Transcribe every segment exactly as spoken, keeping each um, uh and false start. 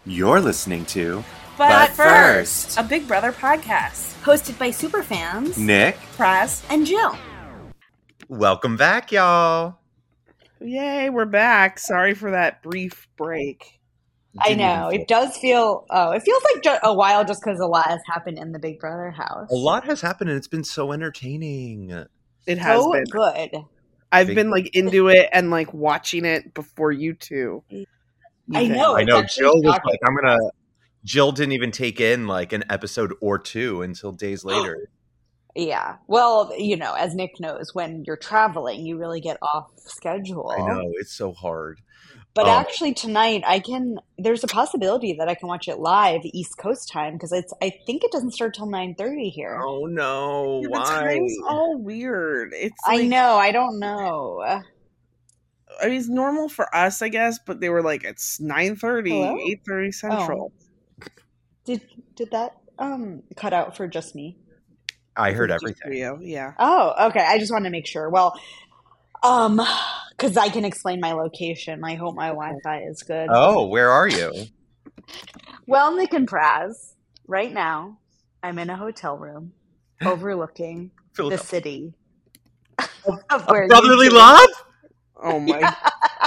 You're listening to But, But first, First, a Big Brother podcast. Hosted by superfans Nick. Praz. and Jill. Welcome back, y'all. Yay, we're back. Sorry for that brief break. I Didn't know. even It does feel, oh, it feels like ju- a while just because a lot has happened in the Big Brother house. A lot has happened, and it's been so entertaining. It has So been. good. I've Big- been like into it and like watching it before you two. I even. know. I it's know. actually Jill was shocking. like, "I'm gonna." Jill didn't even take in like an episode or two until days later. Yeah. Well, you know, as Nick knows, when you're traveling, you really get off schedule. I know it's so hard. But Oh. actually, tonight I can. There's a possibility that I can watch it live East Coast time because it's. I think it doesn't start till nine thirty here. Oh no! Yeah, the Why? time's all weird. It's I like, know. I don't know. I mean, it's normal for us, I guess, but they were like, it's nine thirty, Hello? eight thirty Central. Did did that um cut out for just me? I heard Just everything. for you, yeah. Oh, okay. I just wanted to make sure. Well, um, because I can explain my location. I hope my Wi-Fi is good. Oh, where are you? Well, Nick and Praz, right now, I'm in a hotel room overlooking the Philadelphia. city of where you Brotherly two- love. Oh my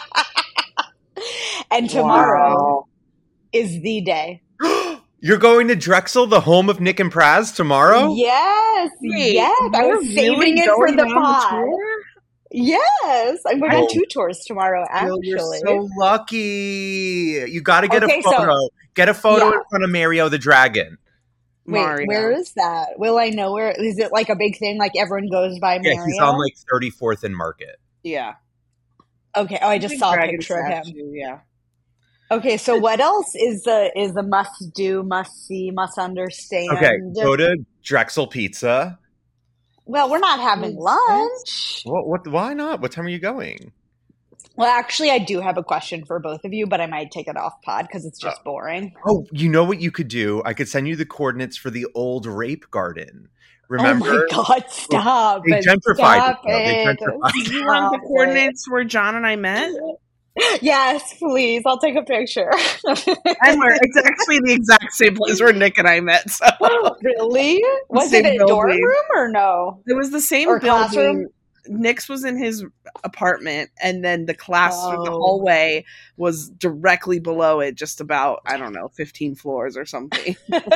And tomorrow Wow. is the day. You're going to Drexel, the home of Nick and Praz, tomorrow? Yes, Wait, yes. I you're was saving really it for going the on pod. tour? Yes, I'm going Oh. on two tours tomorrow. Jill, you're Actually, so lucky. You got to get Okay, a so- photo. get a photo Yeah. in front of Mario the Dragon. wait, Mario. where is that? Will I know where? Is it like a big thing? Like everyone goes by Yeah, Mario? he's on like thirty-fourth and Market. Yeah. Okay. Oh, I just Big saw a dragon picture of him. statue, yeah. Okay, so what else is the is the must do, must see, must understand? Okay, go to Drexel Pizza. Well, we're not having Makes lunch. What? What? Why not? What time are you going? Well, actually, I do have a question for both of you, but I might take it off pod because it's just boring. Oh, you know what you could do? I could send you the coordinates for the old rape garden. Remember? Oh my god! Stop! They it, gentrified Stop it, though. They it. gentrified Do you want the Stop coordinates where John and I met? it. Yes, please. I'll take a picture. And where it's actually the exact same place where Nick and I met. So Really? Was Same it a dorm building. room or no? it was the same Or building. classroom? Nick's was in his apartment, and then the class, the Oh. hallway was directly below it, just about I don't know, fifteen floors or something.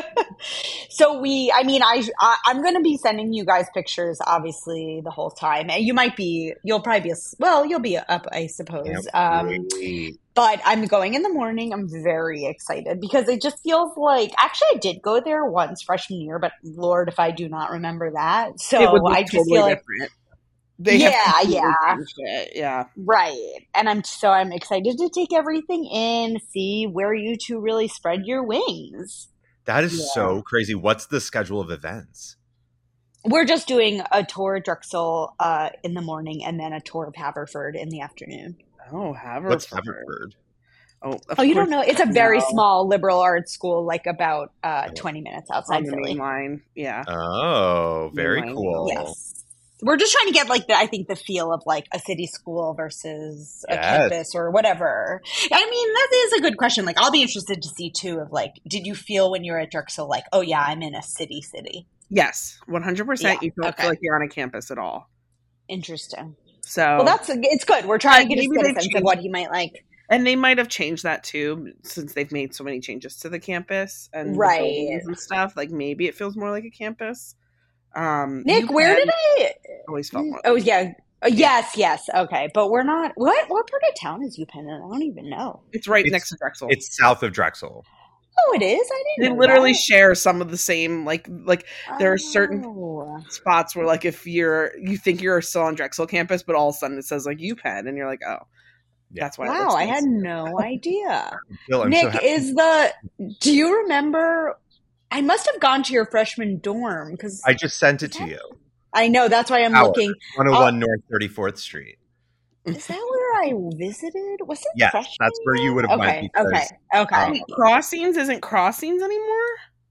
So we, I mean, I, I I'm going to be sending you guys pictures, obviously, the whole time. And you might be, you'll probably be, as- well, you'll be up, I suppose. Can't Um, wait. but I'm going in the morning. I'm very excited because it just feels like, actually, I did go there once freshman year, but Lord, if I do not remember that. So it would be I just totally feel like, different. They have Yeah, completely yeah. changed it, yeah. right. And I'm, so I'm excited to take everything in, see where you two really spread your wings. That is Yeah. so crazy. What's the schedule of events? We're just doing a tour of Drexel uh, in the morning and then a tour of Haverford in the afternoon. Oh, Haverford. What's Haverford? Oh, of Oh, you don't course know? It's a you very know. small liberal arts school, like about uh, Oh. twenty minutes on outside the Philly. main line. Yeah. Oh, very Mine. cool. Yes. We're just trying to get like the, I think the feel of like a city school versus a Yes. campus or whatever. I mean, that is a good question. Like, I'll be interested to see too of like, did you feel when you were at Drexel like, oh yeah, I'm in a city city? Yes, one hundred percent. Yeah, You don't okay. feel like you're on a campus at all. Interesting. So, Well, that's it's good. We're trying to But get, maybe just get a they've sense of changed- what you might like. and they might have changed that too since they've made so many changes to the campus and the Right. buildings and stuff. Like maybe it feels more like a campus. Um, Nick, where UPenn did I? always felt more? Oh yeah. Oh, yes, yes. Okay, but we're not. What what part of town is UPenn in? I don't even know. It's right It's- next to Drexel. It's south of Drexel. Oh, it is. I They didn't. know literally that. share some of the same like like there are certain Oh. spots where like if you're you think you're still on Drexel campus, but all of a sudden it says like UPenn, and you're like, oh, Yeah. that's why. it Wow, looks I nice. had no idea. Jill, I'm Nick, so happy. is the? Do you remember? I must have gone to your freshman dorm because I just sent it to you. I know that's why I'm Howard. looking. one oh one North thirty-fourth Street. Is that where I visited? Was it Yes, freshman that's where you year? would have went Okay, because, okay, okay. um, Wait, Crossings isn't Crossings anymore.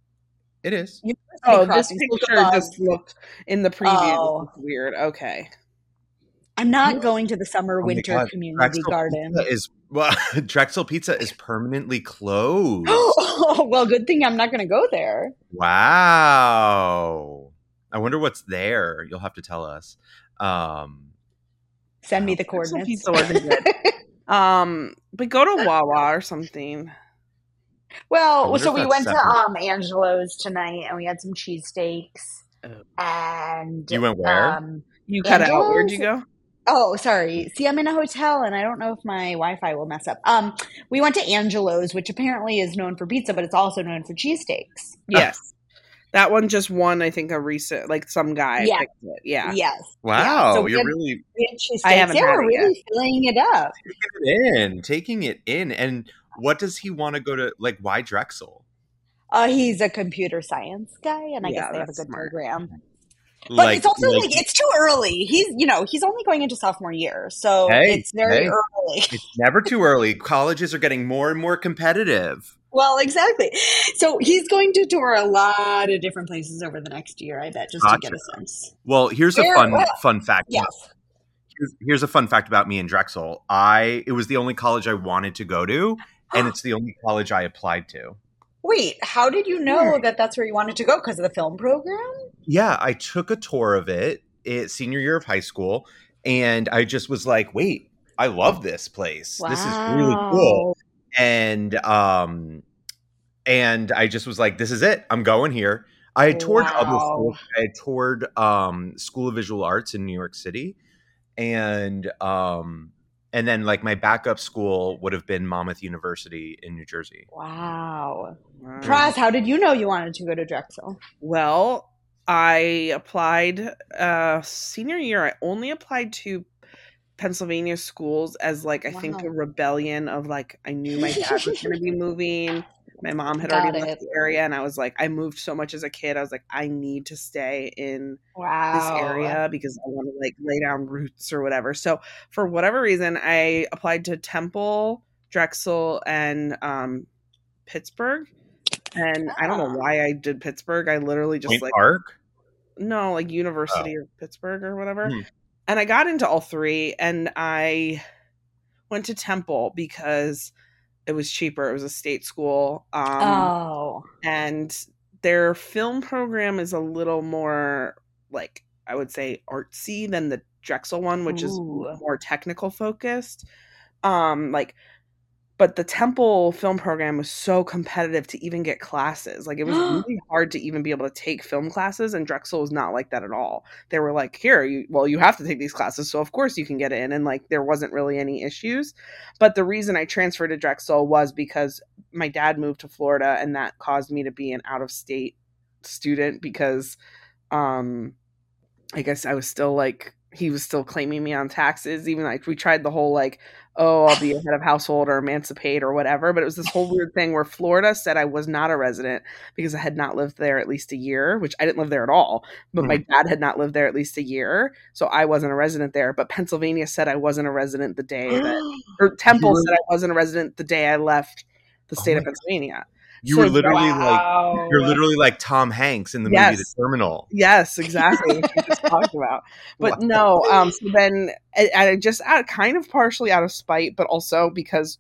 It is. University Oh, this Crossings, look picture above. just looked in the preview. Oh. It's weird. Okay. I'm not going to the summer Oh my winter God, community Drexel garden. Pizza is Well, Drexel Pizza is permanently closed. Oh, well, good thing I'm not going to go there. Wow. I wonder what's there. You'll have to tell us. Um, Send me oh, the Drexel coordinates. Pizza wasn't good. Um, but go to Wawa or something. I Well, wonder so if we that's went to separate. um Angelo's tonight, and we had some cheesesteaks. Oh. And You went where? um, You cut out. Where'd Angelo's. you go? Oh, sorry. See, I'm in a hotel, and I don't know if my Wi-Fi will mess up. Um, we went to Angelo's, which apparently is known for pizza, but it's also known for cheesesteaks. Yes. That one just won, I think, a recent, like some guy Yeah. picked it. Yeah. Yes. Wow, Yeah. So we you're had, really we had cheesesteaks. I haven't Yeah, had we're it yet. really filling it up. taking it in, taking it in. And what does he want to go to? Like, why Drexel? Uh, he's a computer science guy, and I Yeah, guess they have a that's good smart. program. But Like, it's also like like it's too early. He's you know he's only going into sophomore year, so Hey, it's very hey. early. it's never too early. Colleges are getting more and more competitive. Well, exactly. So he's going to tour a lot of different places over the next year, I bet, just to get Gotcha. a sense. Well, here's a Where- fun well, fun fact. Yes. Here's, here's a fun fact about me and Drexel. I it was the only college I wanted to go to, and it's the only college I applied to. Wait, how did you know that that's where you wanted to go? Because of the film program? Yeah, I took a tour of it at senior year of high school, and I just was like, "Wait, I love this place. This is really cool." And um, and I just was like, "This is it. I'm going here." I had toured other Wow. schools. I had toured um, School of Visual Arts in New York City, and um, and then like my backup school would have been Monmouth University in New Jersey. Wow. Wow. Praz, how did you know you wanted to go to Drexel? Well, I applied uh senior year. I only applied to Pennsylvania schools as like I think Wow. a rebellion of like I knew my dad was going to be moving. My mom had Got already it. left the area, and I was like, I moved so much as a kid. I was like, I need to stay in Wow. this area because I want to like lay down roots or whatever. So for whatever reason, I applied to Temple, Drexel, and um, Pittsburgh. And I don't know Ah. why I did Pittsburgh. I literally just Point like Park. no, like University of Pittsburgh or whatever. Hmm. And I got into all three, and I went to Temple because it was cheaper. It was a state school. Um, Oh. and their film program is a little more like I would say artsy than the Drexel one, which is Ooh. more technical focused. Um, like, but the Temple film program was so competitive to even get classes. Like, it was really hard to even be able to take film classes, and Drexel was not like that at all. They were like, here, you, well, you have to take these classes, so of course you can get in, and like there wasn't really any issues. But the reason I transferred to Drexel was because my dad moved to Florida, and that caused me to be an out-of-state student because um I guess I was still like he was still claiming me on taxes, even like we tried the whole like, oh, I'll be a head of household or emancipate or whatever. But it was this whole weird thing where Florida said I was not a resident because I had not lived there at least a year, which I didn't live there at all. But my dad had not lived there at least a year. So I wasn't a resident there. But Pennsylvania said I wasn't a resident the day that, or Temple were- said I wasn't a resident the day I left the Oh state my of Pennsylvania. You So were literally like Wow. you're literally like Tom Hanks in the movie Yes. The Terminal. Yes, exactly. Which we just talked about. But Wow. no, um, so then I, I just out, kind of partially out of spite, but also because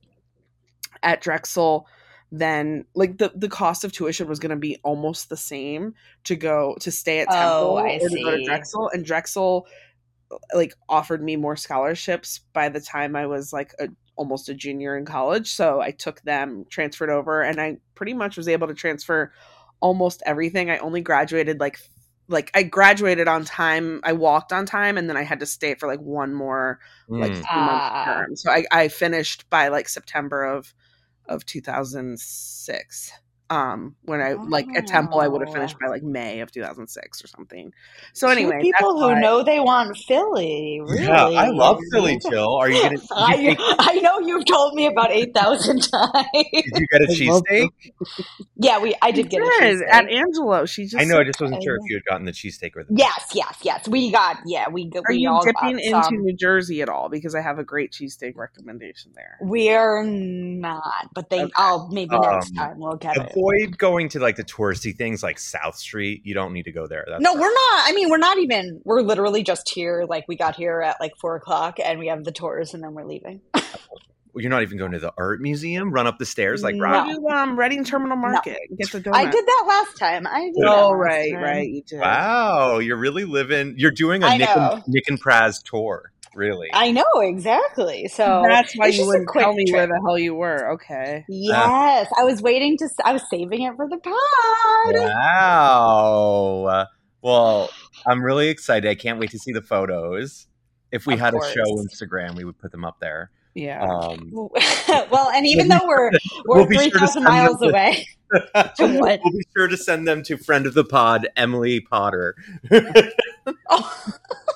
at Drexel, then like the, the cost of tuition was going to be almost the same to go to stay at Oh, Temple I or to go to see. Drexel, and Drexel like offered me more scholarships by the time I was like a, almost a junior in college. So I took them, transferred over, and I pretty much was able to transfer almost everything. I only graduated like like I graduated on time. I walked on time, and then I had to stay for like one more like Mm. three month Ah. term. So I, I finished by like September of of two thousand six. Um, when I like at Temple, I would have finished by like May of two thousand six or something. So Two anyway, people that's who why- know they want Philly. Really? Yeah, I love Philly Chill. Are you gonna did you, I, take, I know you've told me about eight thousand times. did you get a I love cheesesteak? Yeah, we. I did She get a did, cheesesteak. at Angelo. She just I know, I said- just wasn't sure I if you had gotten the cheesesteak or the Yes, yes, yes. We got. Yeah, we. Are we you all dipping got into some. New Jersey at all? Because I have a great cheesesteak recommendation there. We're not, but they. Okay. I'll maybe next Um, time we'll get it. Avoid going to like the touristy things like South Street. You don't need to go there. That's No, we're not. I mean, we're not even. We're literally just here. Like we got here at like four o'clock, and we have the tours, and then we're leaving. you're not even going to the art museum? Run up the stairs like no. Rob? Do um, Reading Terminal Market. No. Get the donut. I did that last time. I did. Oh, that right, time. right. You did. Wow, you're really living. You're doing a I Nick know. and, Nick and Praz tour. Really? I know, exactly. So that's why it's you just a wouldn't quick tell me trip. where the hell you were. Okay. Yes, I was waiting to. I was saving it for the pod. Wow. Well, I'm really excited. I can't wait to see the photos. If we Of had course. a show Instagram, we would put them up there. Yeah. Um, well, and even we'll though we're we're we'll be three sure to thousand send them miles to- away. To what? We'll be sure to send them to friend of the pod, Emily Potter. Oh.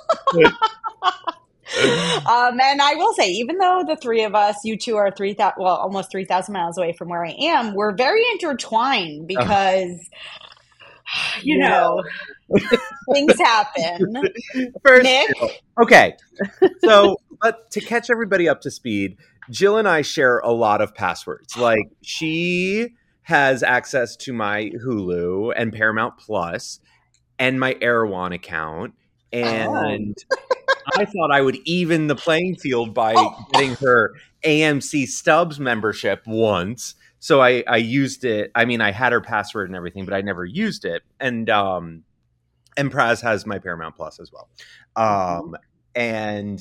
um, and I will say, even though the three of us, you two are three thousand, well, almost three thousand miles away from where I am, we're very intertwined because, you Yeah. know, things happen. First, Nick? Okay, so but to catch everybody up to speed, Jill and I share a lot of passwords. Like, she has access to my Hulu and Paramount Plus and my Erewhon account, and I thought I would even the playing field by Oh. getting her A M C Stubs membership once. So I, I used it. I mean, I had her password and everything, but I never used it. And um, and Praz has my Paramount Plus as well. Um, and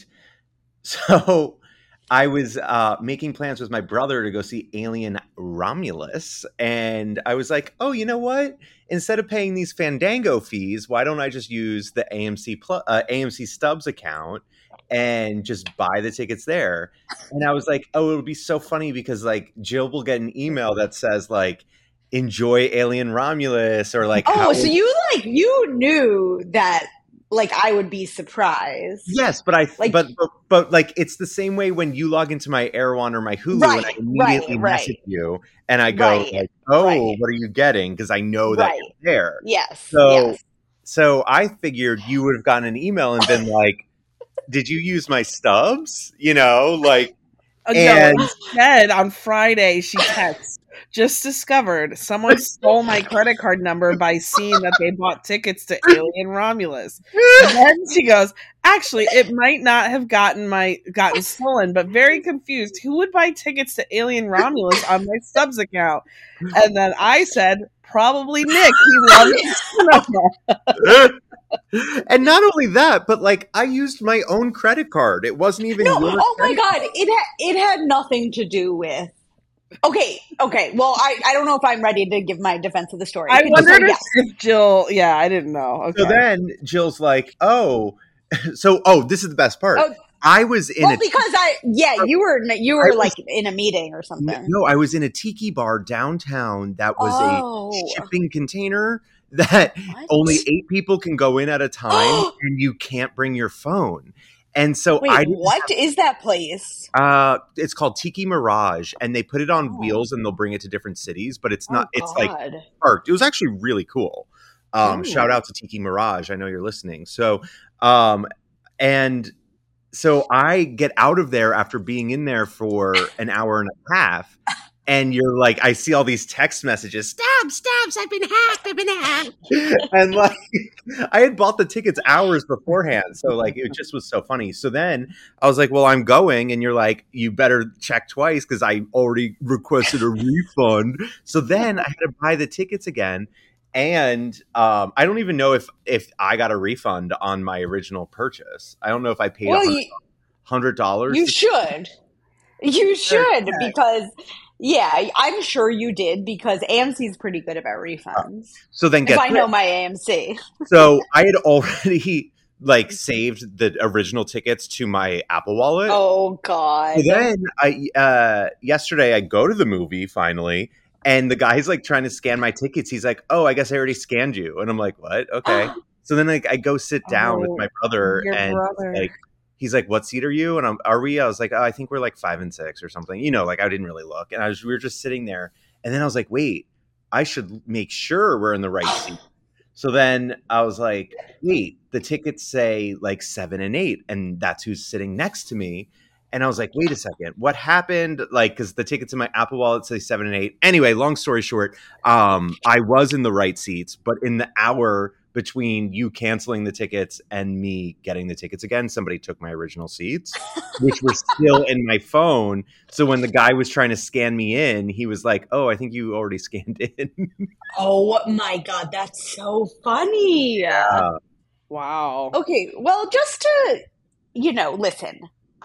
so I was uh, making plans with my brother to go see Alien Romulus. And I was like, oh, you know what? Instead of paying these Fandango fees, why don't I just use the A M C Plus, uh, A M C Stubs account and just buy the tickets there? And I was like, oh, it'll be so funny because like Jill will get an email that says like, enjoy Alien Romulus, or like, Oh, how so you like you knew that like I would be surprised. yes, but I Like- but, but but like it's the same way when you log into my Erewhon or my Hulu Right, and I immediately right, message right. you and I go Right, like, oh, right. what are you getting? Because I know that Right. you're there. Yes. So yes. so I figured you would have gotten an email and been like, did you use my stubs? You know, like Uh, And- no, instead, on Friday, she texts, just discovered someone stole my credit card number by seeing that they bought tickets to Alien Romulus. And then she goes, actually, it might not have gotten my gotten stolen, but very confused. Who would buy tickets to Alien Romulus on my subs account? And then I said, probably Nick. He loves cinema. and not only that, but like I used my own credit card. It wasn't even No, your oh my credit god, it had it had nothing to do with. Okay, okay. Well, I, I don't know if I'm ready to give my defense of the story. I So, wondered yes. if, if Jill, yeah, I didn't know. Okay. So then Jill's like, oh, so, oh, this is the best part. Oh. I was in Well, a, because I yeah, you were you I were was- like in a meeting or something. no, I was in a tiki bar downtown that was Oh. a shipping container that What? only eight people can go in at a time and you can't bring your phone. And so Wait, I didn't what is that place? Uh, it's called Tiki Mirage, and they put it on Oh. wheels, and they'll bring it to different cities. But it's not. Oh, it's like God. parked. It was actually really cool. Um, Ooh. shout out to Tiki Mirage. I know you're listening. So, um, and so I get out of there after being in there for an hour and a half. And you're like, I see all these text messages. Stabs, stabs, I've been hacked, I've been hacked. And like, I had bought the tickets hours beforehand. So like, it just was so funny. So then I was like, well, I'm going. And you're like, you better check twice because I already requested a refund. So then I had to buy the tickets again. And um, I don't even know if, if I got a refund on my original purchase. I don't know if I paid Well, one you, hundred dollars. you should. You should Okay. because yeah, I'm sure you did because A M C is pretty good about refunds. So then If get I this. know my A M C. So I had already like saved the original tickets to my Apple Wallet. Oh God. So then I uh yesterday I go to the movie finally, and the guy's like trying to scan my tickets. He's like, "Oh, I guess I already scanned you." And I'm like, "What? Okay." So then like I go sit down with Oh, my brother, your and brother. like he's like, "What seat are you?" And I'm, "Are we?" I was like, "Oh, I think we're like five and six or something." You know, like I didn't really look, and I was we were just sitting there, and then I was like, "Wait, I should make sure we're in the right seat." So then I was like, "Wait, the tickets say like seven and eight, and that's who's sitting next to me." And I was like, "Wait a second, what happened?" Like, because the tickets in my Apple Wallet say seven and eight. Anyway, long story short, um, I was in the right seats, but in the hour between you canceling the tickets and me getting the tickets again. Somebody took my original seats, which were still in my phone. So when the guy was trying to scan me in, he was like, "Oh, I think you already scanned in." Oh my God, that's so funny. Yeah. Wow. Okay, well, just to, you know, listen,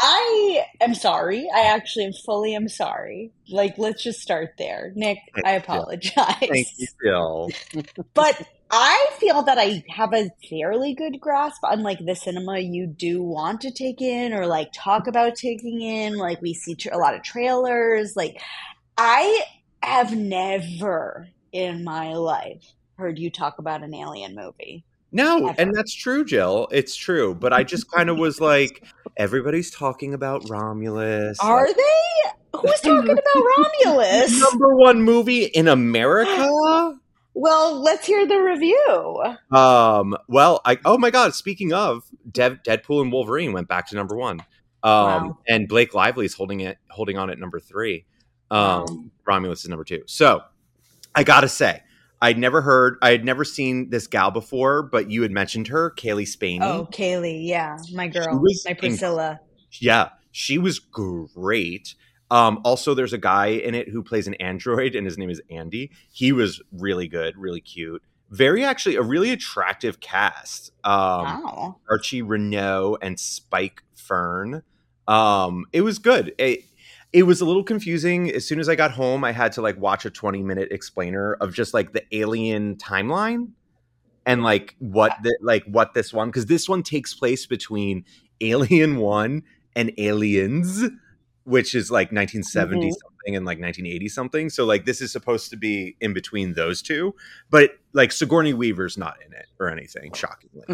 I am sorry. I actually am fully am sorry. Like, let's just start there. Nick, I apologize. Thank you, Jill. But I feel that I have a fairly good grasp on, like, the cinema you do want to take in or, like, talk about taking in. Like, we see tra- a lot of trailers. Like, I have never in my life heard you talk about an alien movie. No, and that's true, Jill. It's true. But I just kind of was like, everybody's talking about Romulus. Are like, they? Who's talking about Romulus? Number one movie in America? Well, let's hear the review. Um, well, I oh my God, speaking of, Dev, Deadpool and Wolverine went back to number one. Um, wow. And Blake Lively's holding it holding on at number three. Um, wow. Romulus is number two. So I gotta say, I'd never heard, I had never seen this gal before, but you had mentioned her, Kaylee Spaney. Oh, Kaylee, yeah, my girl, my Priscilla. Inc- yeah, she was great. Um, also, there's a guy in it who plays an android, and his name is Andy. He was really good, really cute. Very, actually, a really attractive cast. Um, wow. Archie Renault and Spike Fern. Um, it was good. It, It was a little confusing. As soon as I got home, I had to like watch a twenty minute explainer of just like the alien timeline and like what the, like what this one, because this one takes place between Alien One and Aliens, which is like nineteen seventy mm-hmm. something and like nineteen eighty something. So like this is supposed to be in between those two, but like Sigourney Weaver's not in it or anything, shockingly.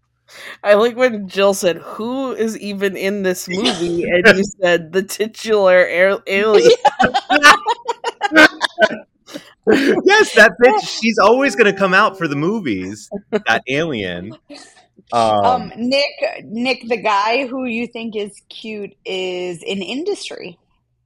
I like when Jill said, "Who is even in this movie?" And you said the titular a- alien. Yes, that bitch. She's always going to come out for the movies. That alien. Um, um, Nick, Nick, the guy who you think is cute is in Industry.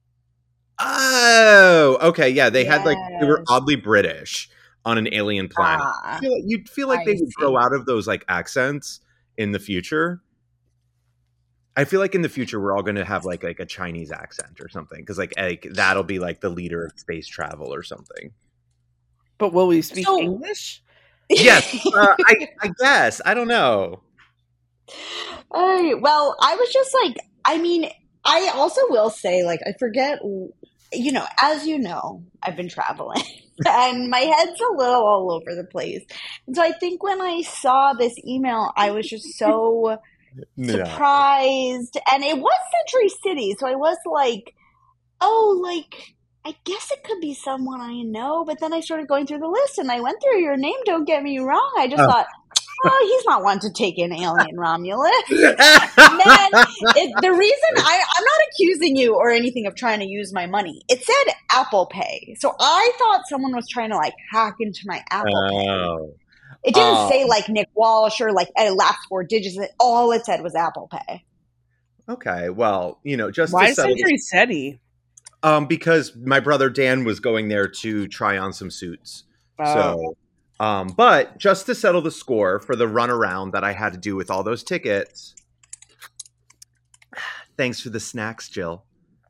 Oh, okay, yeah. They yes. had like they were oddly British on an alien planet. Ah, feel like, you'd feel like I they would see. grow out of those like accents in the future. I feel like in the future we're all going to have like like a Chinese accent or something because like, like that'll be like the leader of space travel or something. But will we speak so, English? Yes, uh, I, I guess. I don't know. Uh, well, I was just like, I mean, I also will say, like, I forget, you know, as you know, I've been traveling. And my head's a little all over the place. And so I think when I saw this email, I was just so no. surprised. And it was Century City. So I was like, oh, like, I guess it could be someone I know. But then I started going through the list and I went through your name. Don't get me wrong. I just oh. thought, oh, he's not one to take in Alien Romulus. And then it, the reason I, I'm not accusing you or anything of trying to use my money. It said Apple Pay. So I thought someone was trying to like hack into my Apple oh. Pay. It didn't oh. say like Nick Walsh or like a last four digits. All it said was Apple Pay. Okay. Well, you know, just why to Century City? Um, because my brother Dan was going there to try on some suits. Oh. So Um, but just to settle the score for the runaround that I had to do with all those tickets, thanks for the snacks, Jill.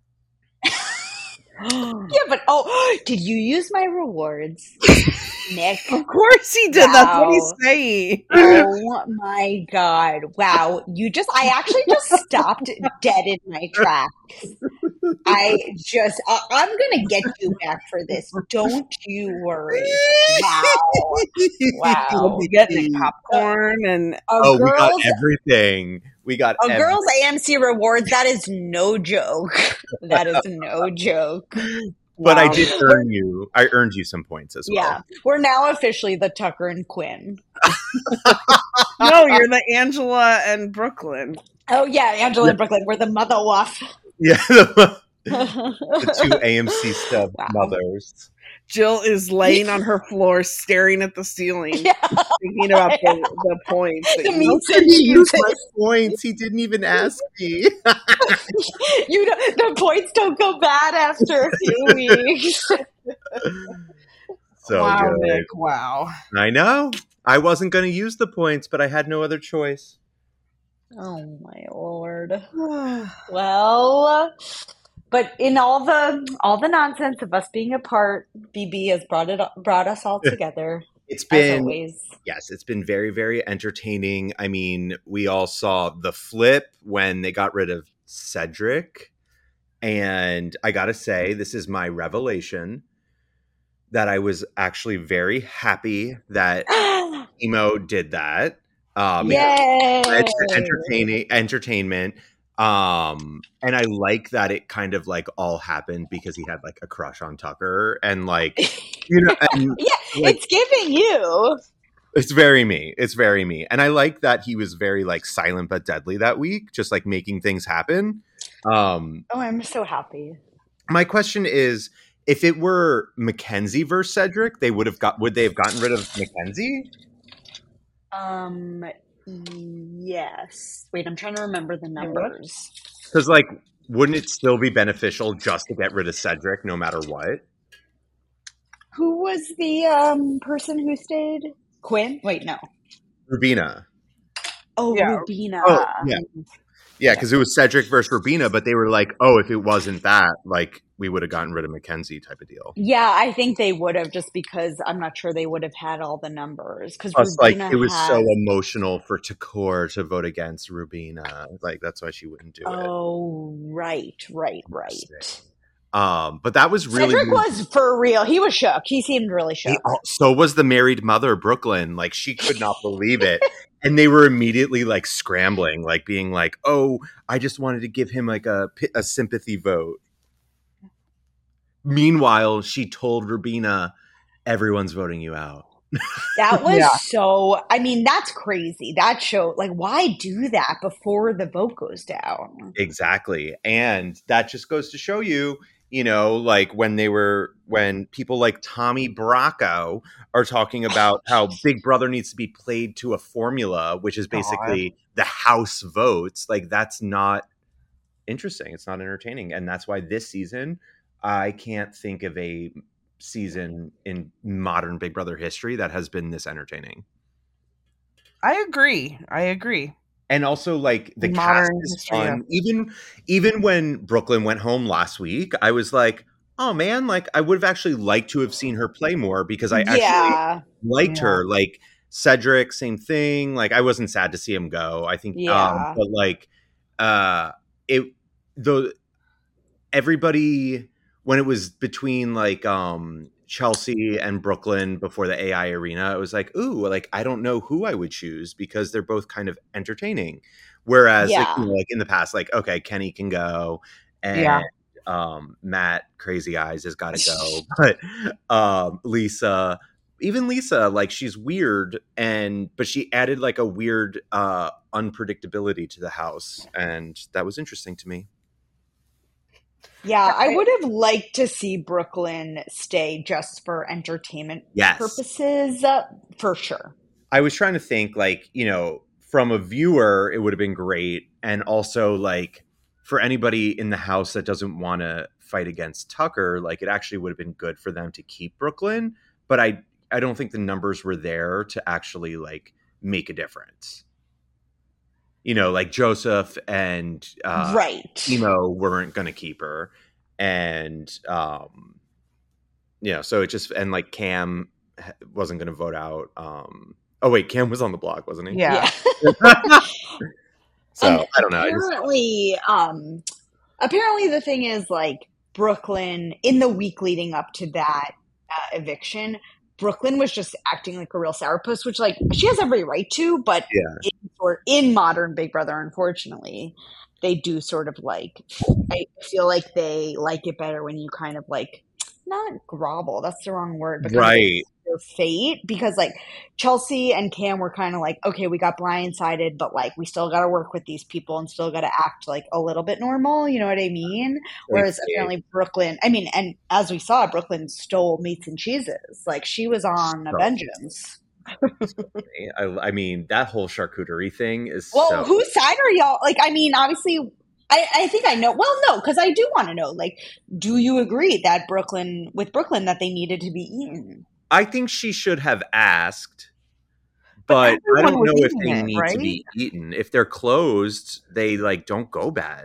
Yeah, but oh, did you use my rewards, Nick? Of course he did. Wow. That's what he's saying. Oh my God! Wow, you just I actually just stopped dead in my tracks. I just I, I'm gonna get you back for this. Don't you worry. Wow, wow. We'll be getting popcorn and oh, girls, we got everything. We got a everything. Girls A M C rewards. That is no joke. That is no joke. But wow. I did earn you. I earned you some points as well. Yeah, we're now officially the Tucker and Quinn. No, you're the Angela and Brooklyn. Oh yeah, Angela yeah. and Brooklyn. We're the mother waff. Yeah, the, the two A M C stub wow. mothers. Jill is laying on her floor, staring at the ceiling, yeah. thinking about the, the points. The meats and cheeses. My points. He didn't even ask me. You don't, the points don't go bad after a few weeks. So wow, good. Nick, wow. I know. I wasn't going to use the points, but I had no other choice. Oh my lord. Well, but in all the all the nonsense of us being apart, B B has brought it brought us all together. It's been, as always. Yes, it's been very, very entertaining. I mean, we all saw the flip when they got rid of Cedric. And I got to say, this is my revelation that I was actually very happy that Emo did that. Um, Yay! It's entertaining entertainment. Um, and I like that it kind of like all happened because he had like a crush on Tucker and like, you know, and, yeah, like, it's giving you. It's very me. It's very me. And I like that he was very like silent but deadly that week, just like making things happen. Um, oh, I'm so happy. My question is, if it were Mackenzie versus Cedric, they would have got would they have gotten rid of Mackenzie? Um yes. Wait, I'm trying to remember the numbers. Because like, wouldn't it still be beneficial just to get rid of Cedric no matter what? Who was the um person who stayed? Quinn? Wait, no. Rubina. Oh, yeah. Rubina. Oh, yeah. Yeah, because it was Cedric versus Rubina, but they were like, oh, if it wasn't that, like, we would have gotten rid of Mackenzie type of deal. Yeah, I think they would have, just because I'm not sure they would have had all the numbers. Because like, it was had... so emotional for Takor to vote against Rubina. Like, that's why she wouldn't do oh, it. Oh, right, right, right. Um, but that was really... Cedric was for real. He was shook. He seemed really shook. He, so was the married mother, Brooklyn. Like, she could not believe it. And they were immediately like scrambling, like being like, oh, I just wanted to give him like a, a sympathy vote. Meanwhile, she told Rubina, everyone's voting you out. That was yeah. so, I mean, that's crazy. That show, like, why do that before the vote goes down? Exactly. And that just goes to show you, you know, like when they were, when people like Tommy Bracco are talking about how Big Brother needs to be played to a formula, which is basically God. the House votes. Like, that's not interesting. It's not entertaining. And that's why this season, I can't think of a season in modern Big Brother history that has been this entertaining. I agree. I agree. And also, like, the modern cast is history, fun. Yeah. Even even when Brooklyn went home last week, I was like, oh man, like I would have actually liked to have seen her play more because I actually yeah. liked yeah. her. Like Cedric, same thing. Like I wasn't sad to see him go. I think, yeah. um, but like, uh, it the everybody when it was between like um Chelsea and Brooklyn before the A I arena, it was like, ooh, like I don't know who I would choose because they're both kind of entertaining. Whereas yeah. like, you know, like in the past, like, okay, Kenny can go and yeah. um Matt Crazy Eyes has got to go. But um Lisa, even Lisa, like she's weird and but she added like a weird uh unpredictability to the house. And that was interesting to me. Yeah, I would have liked to see Brooklyn stay just for entertainment yes. purposes, uh, for sure. I was trying to think, like, you know, from a viewer, it would have been great. And also, like, for anybody in the house that doesn't want to fight against Tucker, like, it actually would have been good for them to keep Brooklyn. But I, I don't think the numbers were there to actually, like, make a difference. You know, like Joseph and uh, right. Emo weren't going to keep her. And, um, you know, so it just, and like Cam wasn't going to vote out. Um, oh, wait, Cam was on the block, wasn't he? Yeah. yeah. So, and I don't know. Apparently, just... um, apparently the thing is, like, Brooklyn, in the week leading up to that uh, eviction, Brooklyn was just acting like a real sourpuss, which, like, she has every right to, but yeah. in, or in modern Big Brother, unfortunately, they do sort of, like, I feel like they like it better when you kind of, like, not grovel, that's the wrong word, but right. your fate, because, like, Chelsea and Cam were kind of like, okay, we got blindsided, but, like, we still got to work with these people and still got to act, like, a little bit normal, you know what I mean? Whereas okay. apparently Brooklyn, I mean, and as we saw, Brooklyn stole meats and cheeses. Like, she was on a vengeance. I, I mean, that whole charcuterie thing is well, so... whose side are y'all? Like, I mean, obviously... I, I think I know. Well, no, because I do want to know. Like, do you agree that Brooklyn, with Brooklyn, that they needed to be eaten? I think she should have asked, but, but I don't know if they it, need right? to be eaten. If they're closed, they like don't go bad.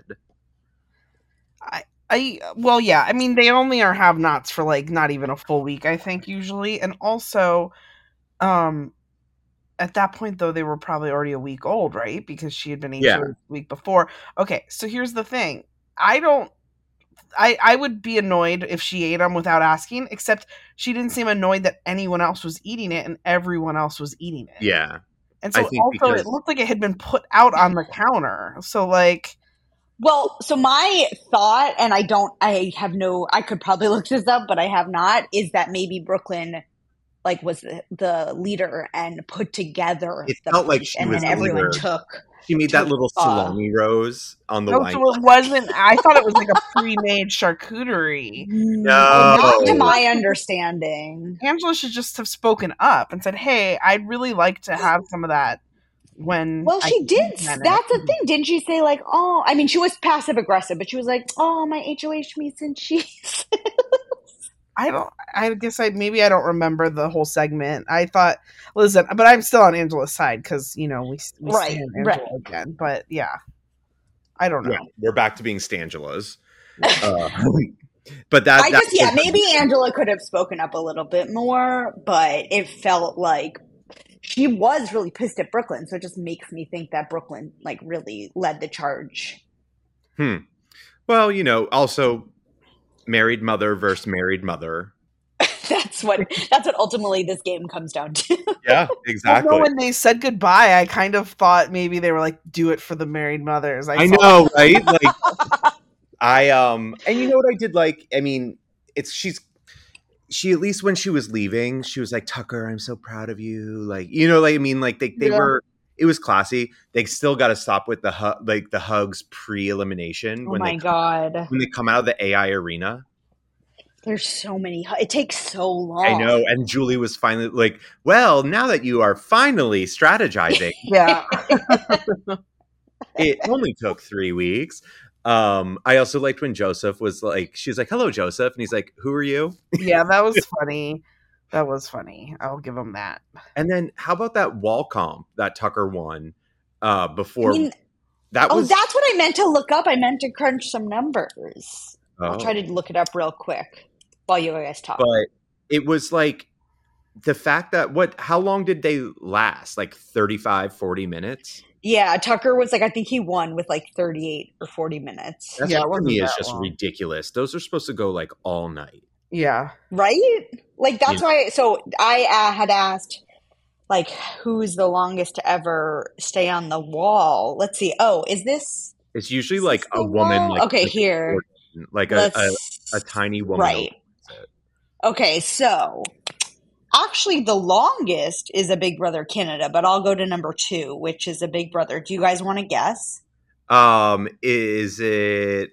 I, I, well, yeah. I mean, they only are have-nots for like not even a full week, I think, usually, and also, um, at that point though, they were probably already a week old, right? Because she had been eaten Yeah. a week before. Okay, so here's the thing: I don't. I, I would be annoyed if she ate them without asking, except she didn't seem annoyed that anyone else was eating it and everyone else was eating it. Yeah. And so I think also because... it looked like it had been put out on the counter. So like... Well, so my thought, and I don't, I have no, I could probably look this up, but I have not, is that maybe Brooklyn like was the, the leader and put together it the felt plate, like she and was then the everyone leader. took... She made that little salami uh, rose on the no, wine. So it wasn't. I thought it was like a pre-made charcuterie. No, not to my understanding. Angela should just have spoken up and said, "Hey, I'd really like to have some of that." When well, she I did. That's the thing, didn't she say like, "Oh, I mean, she was passive aggressive, but she was like, oh, my H O H meats and cheese." I don't. I guess I maybe I don't remember the whole segment. I thought, listen, but I'm still on Angela's side because you know we we right, stand Angela right. again. But yeah, I don't know. Yeah, we're back to being Stangelas. Uh, but that I that just yeah, maybe Angela could have spoken up a little bit more, but it felt like she was really pissed at Brooklyn, so it just makes me think that Brooklyn like really led the charge. Hmm. Well, you know, also. Married mother versus married mother. that's what that's what ultimately this game comes down to. Yeah, exactly. Well, when they said goodbye, I kind of thought maybe they were like, "Do it for the married mothers." I, I know, right? Like, I um, and you know what I did like? I mean, it's she's she at least when she was leaving, she was like, "Tucker, I'm so proud of you." Like, you know, like I mean, like they they yeah. were. It was classy. They still got to stop with the hu- like the hugs pre-elimination. Oh when my they god! Come, when they come out of the A I arena, there's so many. It takes so long. I know. And Julie was finally like, "Well, now that you are finally strategizing, yeah, it only took three weeks." Um, I also liked when Joseph was like, she's like, "Hello, Joseph," and he's like, "Who are you?" Yeah, that was funny. That was funny. I'll give him that. And then how about that wall comp that Tucker won uh, before? I mean, that oh, was that's what I meant to look up. I meant to crunch some numbers. Oh. I'll try to look it up real quick while you guys talk. But it was like the fact that what? How long did they last? Like thirty-five, forty minutes? Yeah, Tucker was like, I think he won with like thirty-eight or forty minutes. That's yeah, for me is just long. ridiculous. Those are supposed to go like all night. Yeah. Right? Like, that's yeah. why. So I uh, had asked, like, who's the longest to ever stay on the wall? Let's see. Oh, is this? It's usually like a woman. Like, okay, like here. A, like a, a, a tiny woman. Right. Okay, so actually the longest is a Big Brother Canada, but I'll go to number two, which is a Big Brother. Do you guys want to guess? Um, is it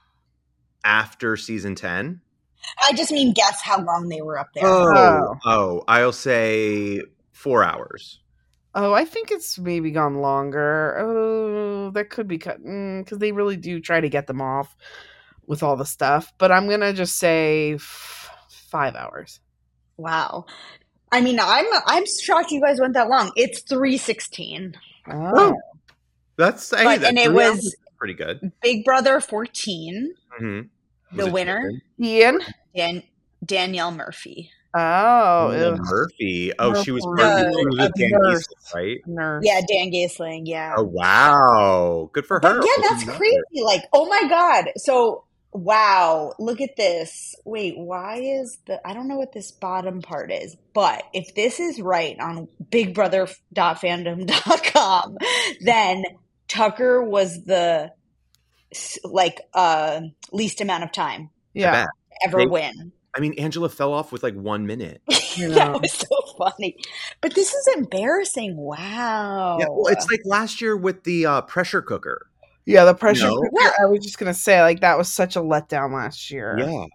after season ten? I just mean guess how long they were up there. Oh, oh, I'll say four hours. Oh, I think it's maybe gone longer. Oh, that could be cut because mm, they really do try to get them off with all the stuff. But I'm gonna just say f- five hours. Wow. I mean, I'm I'm shocked you guys went that long. It's three sixteen. Oh, that's but, hey, that and it was pretty good. Big Brother fourteen. Mm-hmm. The winner, Ian, Dan- Danielle Murphy. Oh, Danielle Murphy. Oh, Murphy. She was arguing with Dan nurse. Gieseling, right? Nurse. Yeah, Dan Gieseling. Yeah. Oh wow, good for her. But yeah, that's crazy. Like, oh my god. So wow, look at this. Wait, why is the? I don't know what this bottom part is, but if this is right on big brother dot fandom dot com, then Tucker was the like uh least amount of time yeah to ever they, win. I mean, Angela fell off with like one minute. That was so funny. But this is embarrassing. Wow. Yeah, well, it's like last year with the uh, pressure cooker. Yeah, the pressure no. cooker. Yeah. I was just gonna say, like, that was such a letdown last year. Yeah.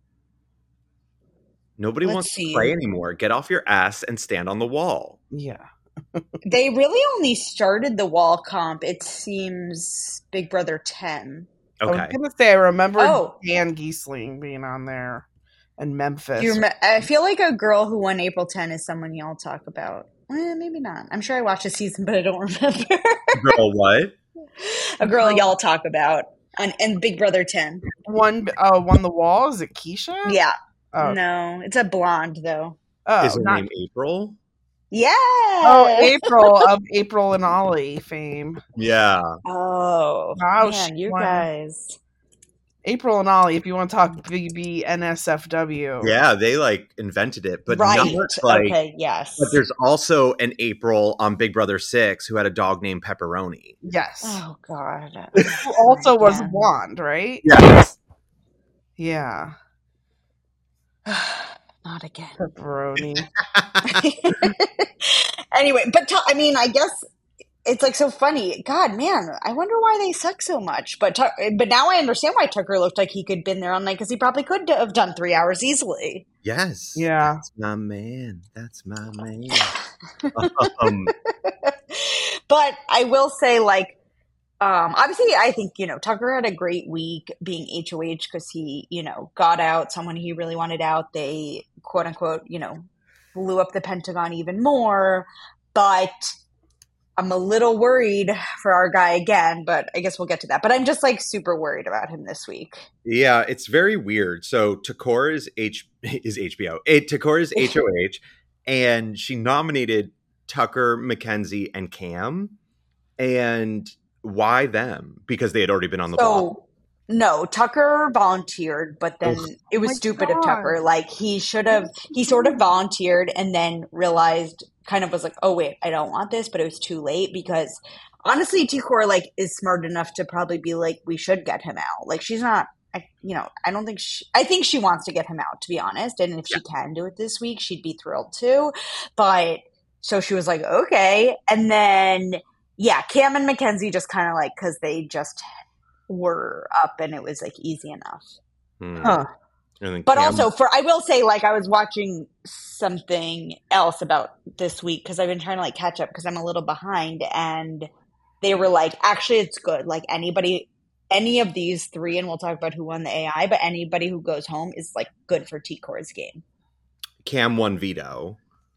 Nobody Let's wants see. to play anymore. Get off your ass and stand on the wall. Yeah. They really only started the wall comp, it seems, Big Brother ten. Okay. I was going to say, I remember oh. Dan Gieseling being on there and Memphis. You rem- I feel like a girl who won April tenth is someone y'all talk about. Eh, maybe not. I'm sure I watched a season, but I don't remember. Girl, what? A girl y'all talk about on and Big Brother ten. One, uh, won the wall. Is it Keisha? Yeah. Oh. No, it's a blonde though. Oh, Is her not- name April? Yeah. Oh, April of April and Ollie fame. Yeah. Oh, Wow, man, she you won. guys. April and Ollie, if you want to talk B B N S F W. Yeah, they like invented it, but Right. not like. Okay. Yes. But there's also an April on Big Brother six who had a dog named Pepperoni. Yes. Oh God. Who also was Yeah. blonde, right? Yes. Yeah. Not again. Pepperoni. Anyway, but t- I mean, I guess it's like so funny. God, man, I wonder why they suck so much. But Tuck- but now I understand why Tucker looked like he could been there all night because he probably could have done three hours easily. Yes. Yeah. That's my man. That's my man. um, But I will say, like, um, obviously, I think, you know, Tucker had a great week being H O H because he, you know, got out someone he really wanted out. They, quote unquote, you know, blew up the Pentagon even more. But I'm a little worried for our guy again, but I guess we'll get to that. But I'm just like super worried about him this week. yeah, it's very weird. So Takor is H is H B O. It, Takor is H O H, and she nominated Tucker, Mackenzie, and Cam. And why them? Because they had already been on the So, block. no, Tucker volunteered, but then Ugh. it was my stupid God. of Tucker. Like, he should have, he sort of volunteered and then realized, kind of was like, oh, wait, I don't want this, but it was too late because honestly, Takor, like, is smart enough to probably be like, we should get him out. Like, she's not, I, you know, I don't think she, I think she wants to get him out, to be honest. And if Yeah. she can do it this week, she'd be thrilled too. But so she was like, okay. And then, yeah, Cam and Mackenzie just kind of like, because they just were up and it was like easy enough. Hmm. Huh. And then But Cam- also, for I will say, like, I was watching something else about this week because I've been trying to like catch up because I'm a little behind, and they were like, actually, it's good. Like anybody, any of these three, and we'll talk about who won the A I, but anybody who goes home is like good for T-Core's game. Cam won veto.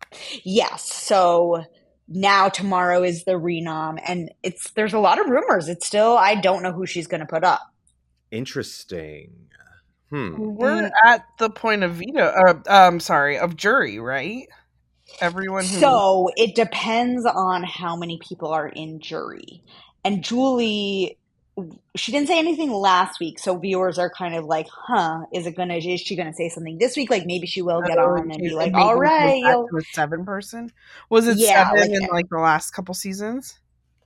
Yes. So now tomorrow is the renom, and it's there's a lot of rumors. It's still I don't know who she's going to put up. Interesting. Hmm. We're at the point of veto. Uh, um, sorry, of jury, right? Everyone who. So it depends on how many people are in jury. And Julie, she didn't say anything last week, so viewers are kind of like, "Huh? Is it gonna? Is she gonna say something this week? Like maybe she will get Oh, on and be it like, made all them go right, back you'll-" to a seven person. Was it Yeah, seven like- in like the last couple seasons?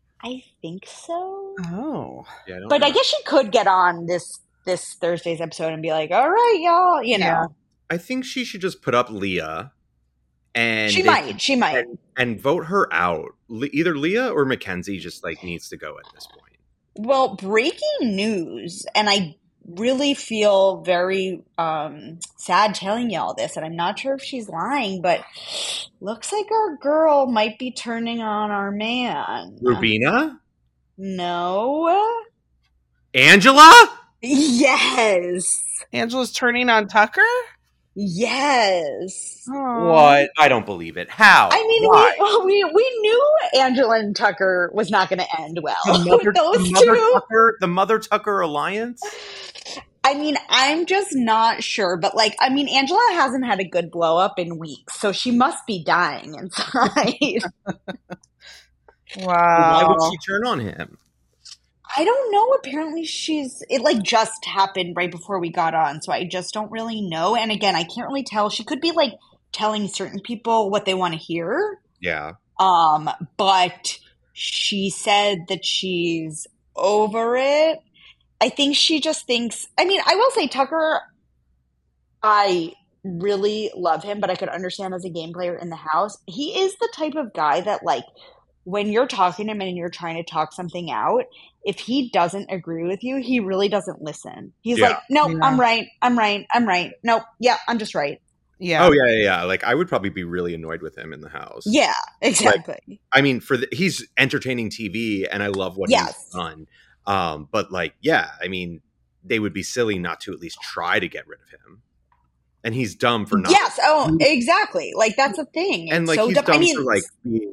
I think so. Oh, Yeah, I don't But know. I guess she could get on this this Thursday's episode and be like, "All right, y'all," you know. Yeah. I think she should just put up Leah, and She they- might. She might. and, and vote her out. Le- either Leah or Mackenzie just like needs to go at this point. Well, breaking news, and I really feel very um, sad telling y'all this, and I'm not sure if she's lying, but looks like our girl might be turning on our man. Rubina, No. Angela. Yes. Angela's turning on Tucker. Yes. Aw. What? I don't believe it. How? I mean, Why? we, we we knew Angela and Tucker was not going to end well the mother, with those the mother two. Tucker, the Mother Tucker alliance. I mean, I'm just not sure, but like, I mean, Angela hasn't had a good blow up in weeks, so she must be dying inside. Wow. Why would she turn on him? I don't know. Apparently, she's it like just happened right before we got on, so I just don't really know. And again, I can't really tell. She could be like telling certain people what they want to hear. Yeah. Um, but she said that she's over it. I think she just thinks, I mean, I will say Tucker, I really love him, but I could understand as a game player in the house. He is the type of guy that, like, when you're talking to him and you're trying to talk something out, if he doesn't agree with you, he really doesn't listen. He's Yeah. like, no, Yeah. I'm right. I'm right. I'm right. No, yeah, I'm just right. Yeah. Oh yeah, yeah, yeah. Like I would probably be really annoyed with him in the house. Yeah, exactly. I mean, for the, he's entertaining T V, and I love what Yes. he's done. Um, but like, yeah, I mean, they would be silly not to at least try to get rid of him. and he's dumb for not. Yes. Oh, exactly. Like that's a thing. And It's like so he's dumb. dumb I mean, for like being.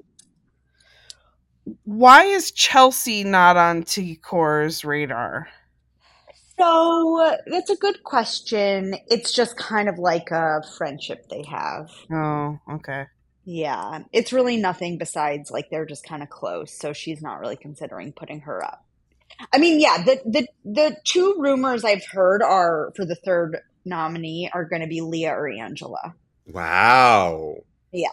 Why is Chelsea not on T-Core's radar? So that's a good question. It's just kind of like a friendship they have. Oh, okay. Yeah, it's really nothing besides like they're just kind of close. So she's not really considering putting her up. I mean, yeah, the the the two rumors I've heard are for the third nominee are going to be Leah or Angela. Wow. Yeah.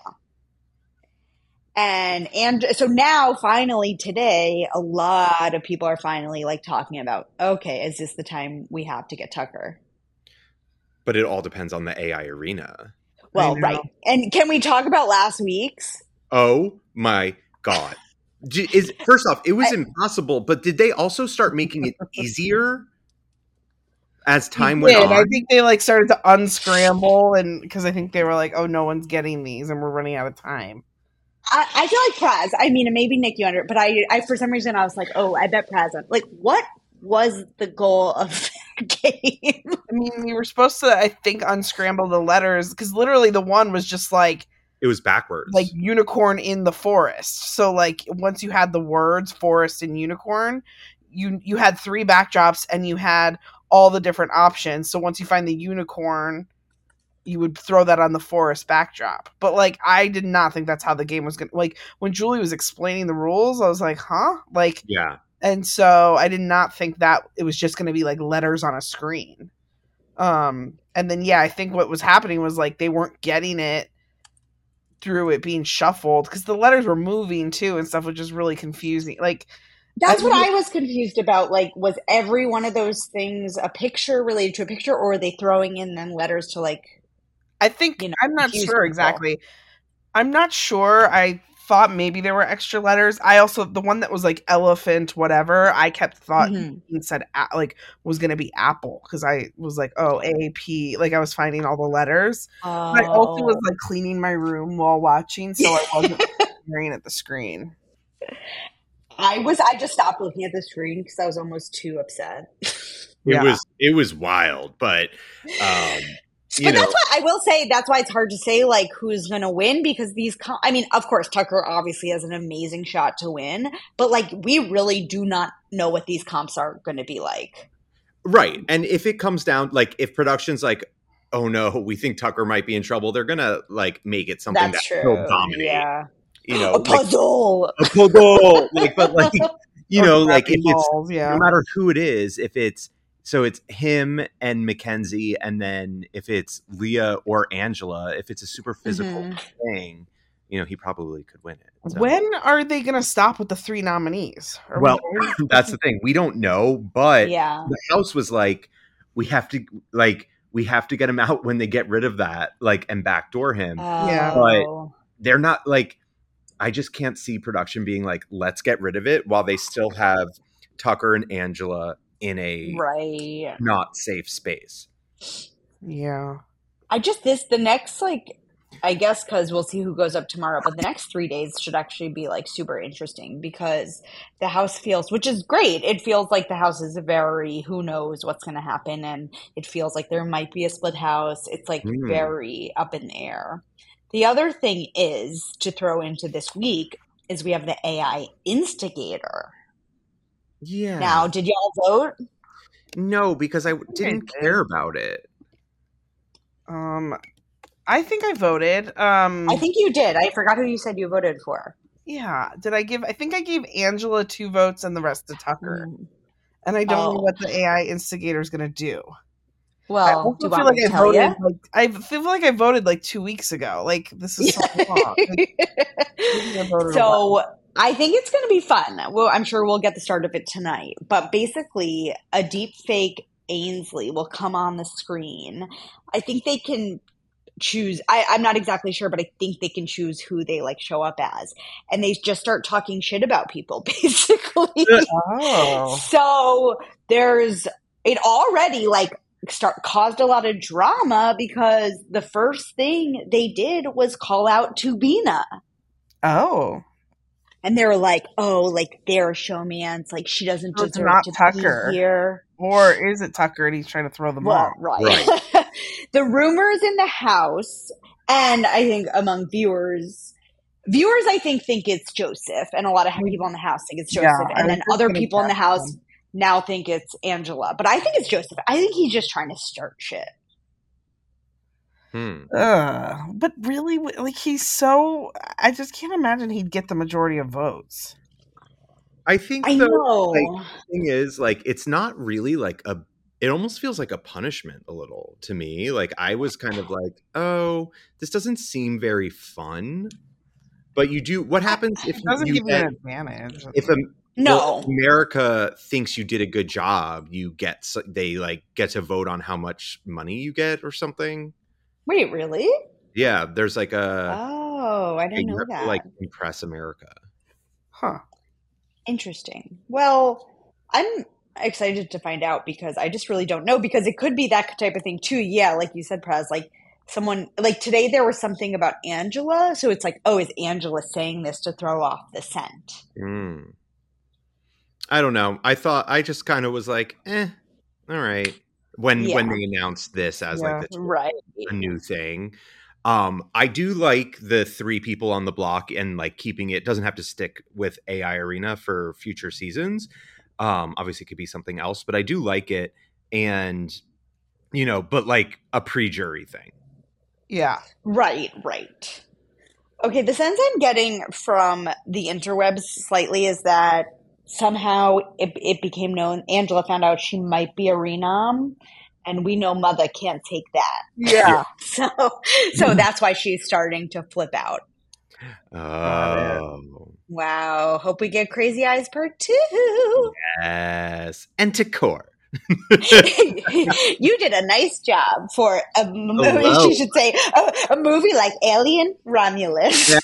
And and so now finally today a lot of people are finally like talking about, okay, is this the time we have to get Tucker? But it all depends on the A I arena. Well, right. And can we talk about last week's? Oh my god. D- Is first off, it was I- impossible, but did they also start making it easier as time They went did. on? I think they like started to unscramble, and because I think they were like, "Oh, no one's getting these, and we're running out of time." I, I feel like Praz. I mean, maybe Nick, you under, but I, I for some reason I was like, oh, I bet Praz. Like, what was the goal of that game? I mean, you were supposed to, I think, unscramble the letters because literally the one was just like It was backwards. like unicorn in the forest. So like once you had the words forest and unicorn, you you had three backdrops and you had all the different options. So once you find the unicorn, you would throw that on the forest backdrop. But like I did not think that's how the game was gonna, like when Julie was explaining the rules, I was like, huh? Like yeah. And so I did not think that it was just gonna be like letters on a screen. Um and then yeah, I think what was happening was like they weren't getting it through it being shuffled because the letters were moving too and stuff, which is really confusing. Like That's I what mean- I was confused about. Like, was every one of those things a picture related to a picture, or are they throwing in then letters to like? I think you know, I'm not confuse sure people. exactly. I'm not sure. I thought maybe there were extra letters. I also the one that was like elephant, whatever. I kept thought Mhm. it said a- like was going to be apple because I was like, oh, A P. Like I was finding all the letters. Oh. But I also was like cleaning my room while watching, so I wasn't staring at the screen. I was. I just stopped looking at the screen because I was almost too upset. It Yeah. was it was wild, but um you But know, that's why I will say that's why it's hard to say like who's going to win because these com- I mean of course Tucker obviously has an amazing shot to win, but like we really do not know what these comps are going to be like. right. And if it comes down like if production's like, oh no, we think Tucker might be in trouble, they're gonna like make it something That's that true. will dominate. Yeah. You know, A like, puzzle. a puzzle. Like, but like you Or know, like if grabbing it's balls, yeah. no matter who it is, if it's so it's him and Mackenzie, and then if it's Leah or Angela, if it's a super physical Mhm. thing, you know, he probably could win it. So. When are they going to stop with the three nominees? Are we Well, going- that's the thing. We don't know, but Yeah. the house was like, we have to like we have to get him out when they get rid of that, like, and backdoor him. Yeah. Oh. They're not like, I just can't see production being like, let's get rid of it while they still have Tucker and Angela in a Right. not safe space. yeah. I just this the next like I guess because we'll see who goes up tomorrow, but the next three days should actually be like super interesting because the house feels, which is great. It feels like the house is very who knows what's going to happen, and it feels like there might be a split house. It's like Mm. very up in the air. The other thing is to throw into this week is we have the A I instigator. Yeah. Now, did y'all vote? No, because I didn't did. care about it. Um, I think I voted. Um, I think you did. I forgot who you said you voted for. yeah. Did I give? I think I gave Angela two votes and the rest to Tucker. Mm. And I don't know Oh. what the A I instigator is going to do. I Well, also do you feel want like me to I tell voted. you? Like I feel like I voted like two weeks ago. Like this is so long. Like, maybe I voted a while. So I think it's going to be fun. Well, I'm sure we'll get the start of it tonight. But basically, a deep fake Ainsley will come on the screen. I think they can choose. I, I'm not exactly sure, but I think they can choose who they like show up as, and they just start talking shit about people, basically. Oh, So there's it already like start caused a lot of drama because the first thing they did was call out Tubina. oh, And they were like, oh, like they're a showman's, like she doesn't So it's deserve not to Tucker. be here. Or is it Tucker and he's trying to throw them well, off? right. Right. The rumors in the house, and I think among viewers, viewers I think think it's Joseph, and a lot of people in the house think it's Joseph, Yeah, I and was then just other gonna people in the guess house them. now think it's Angela. But I think it's Joseph. I think he's just trying to start shit. Hmm. Ugh. But really, like, he's so... I just can't imagine he'd get the majority of votes. I think I though, know. like, the thing is, like, it's not really like a. It almost feels like a punishment a little to me. Like, I was kind of like, oh, this doesn't seem very fun. But you do. What happens if It you, doesn't you give you get an advantage. if a No. well, if America thinks you did a good job, you get s- they like get to vote on how much money you get or something. Wait, really? Yeah, there's like a Oh, I yeah, didn't you know have that. to like impress America. Huh. Interesting. Well, I'm excited to find out because I just really don't know, because it could be that type of thing too. Yeah, like you said, Praz, like someone like today there was something about Angela, so it's like, oh, is Angela saying this to throw off the scent? Mm. I don't know. I thought I just kind of was like, eh, all right. When Yeah. when they announced this as Yeah. like the Right. a new thing. Um, I do like the three people on the block and like keeping it doesn't have to stick with A I Arena for future seasons. Um, obviously it could be something else, but I do like it. And, you know, but like a pre-jury thing. Yeah. Right, right. Okay, the sense I'm getting from the interwebs slightly is that somehow it, it became known, Angela found out she might be a renom, and we know Mother can't take that. Yeah. So so that's why she's starting to flip out. Oh. Wow. Hope we get Crazy Eyes part two. Yes. And Takor. You did a nice job for a movie. Hello. She should say a, a movie like Alien Romulus.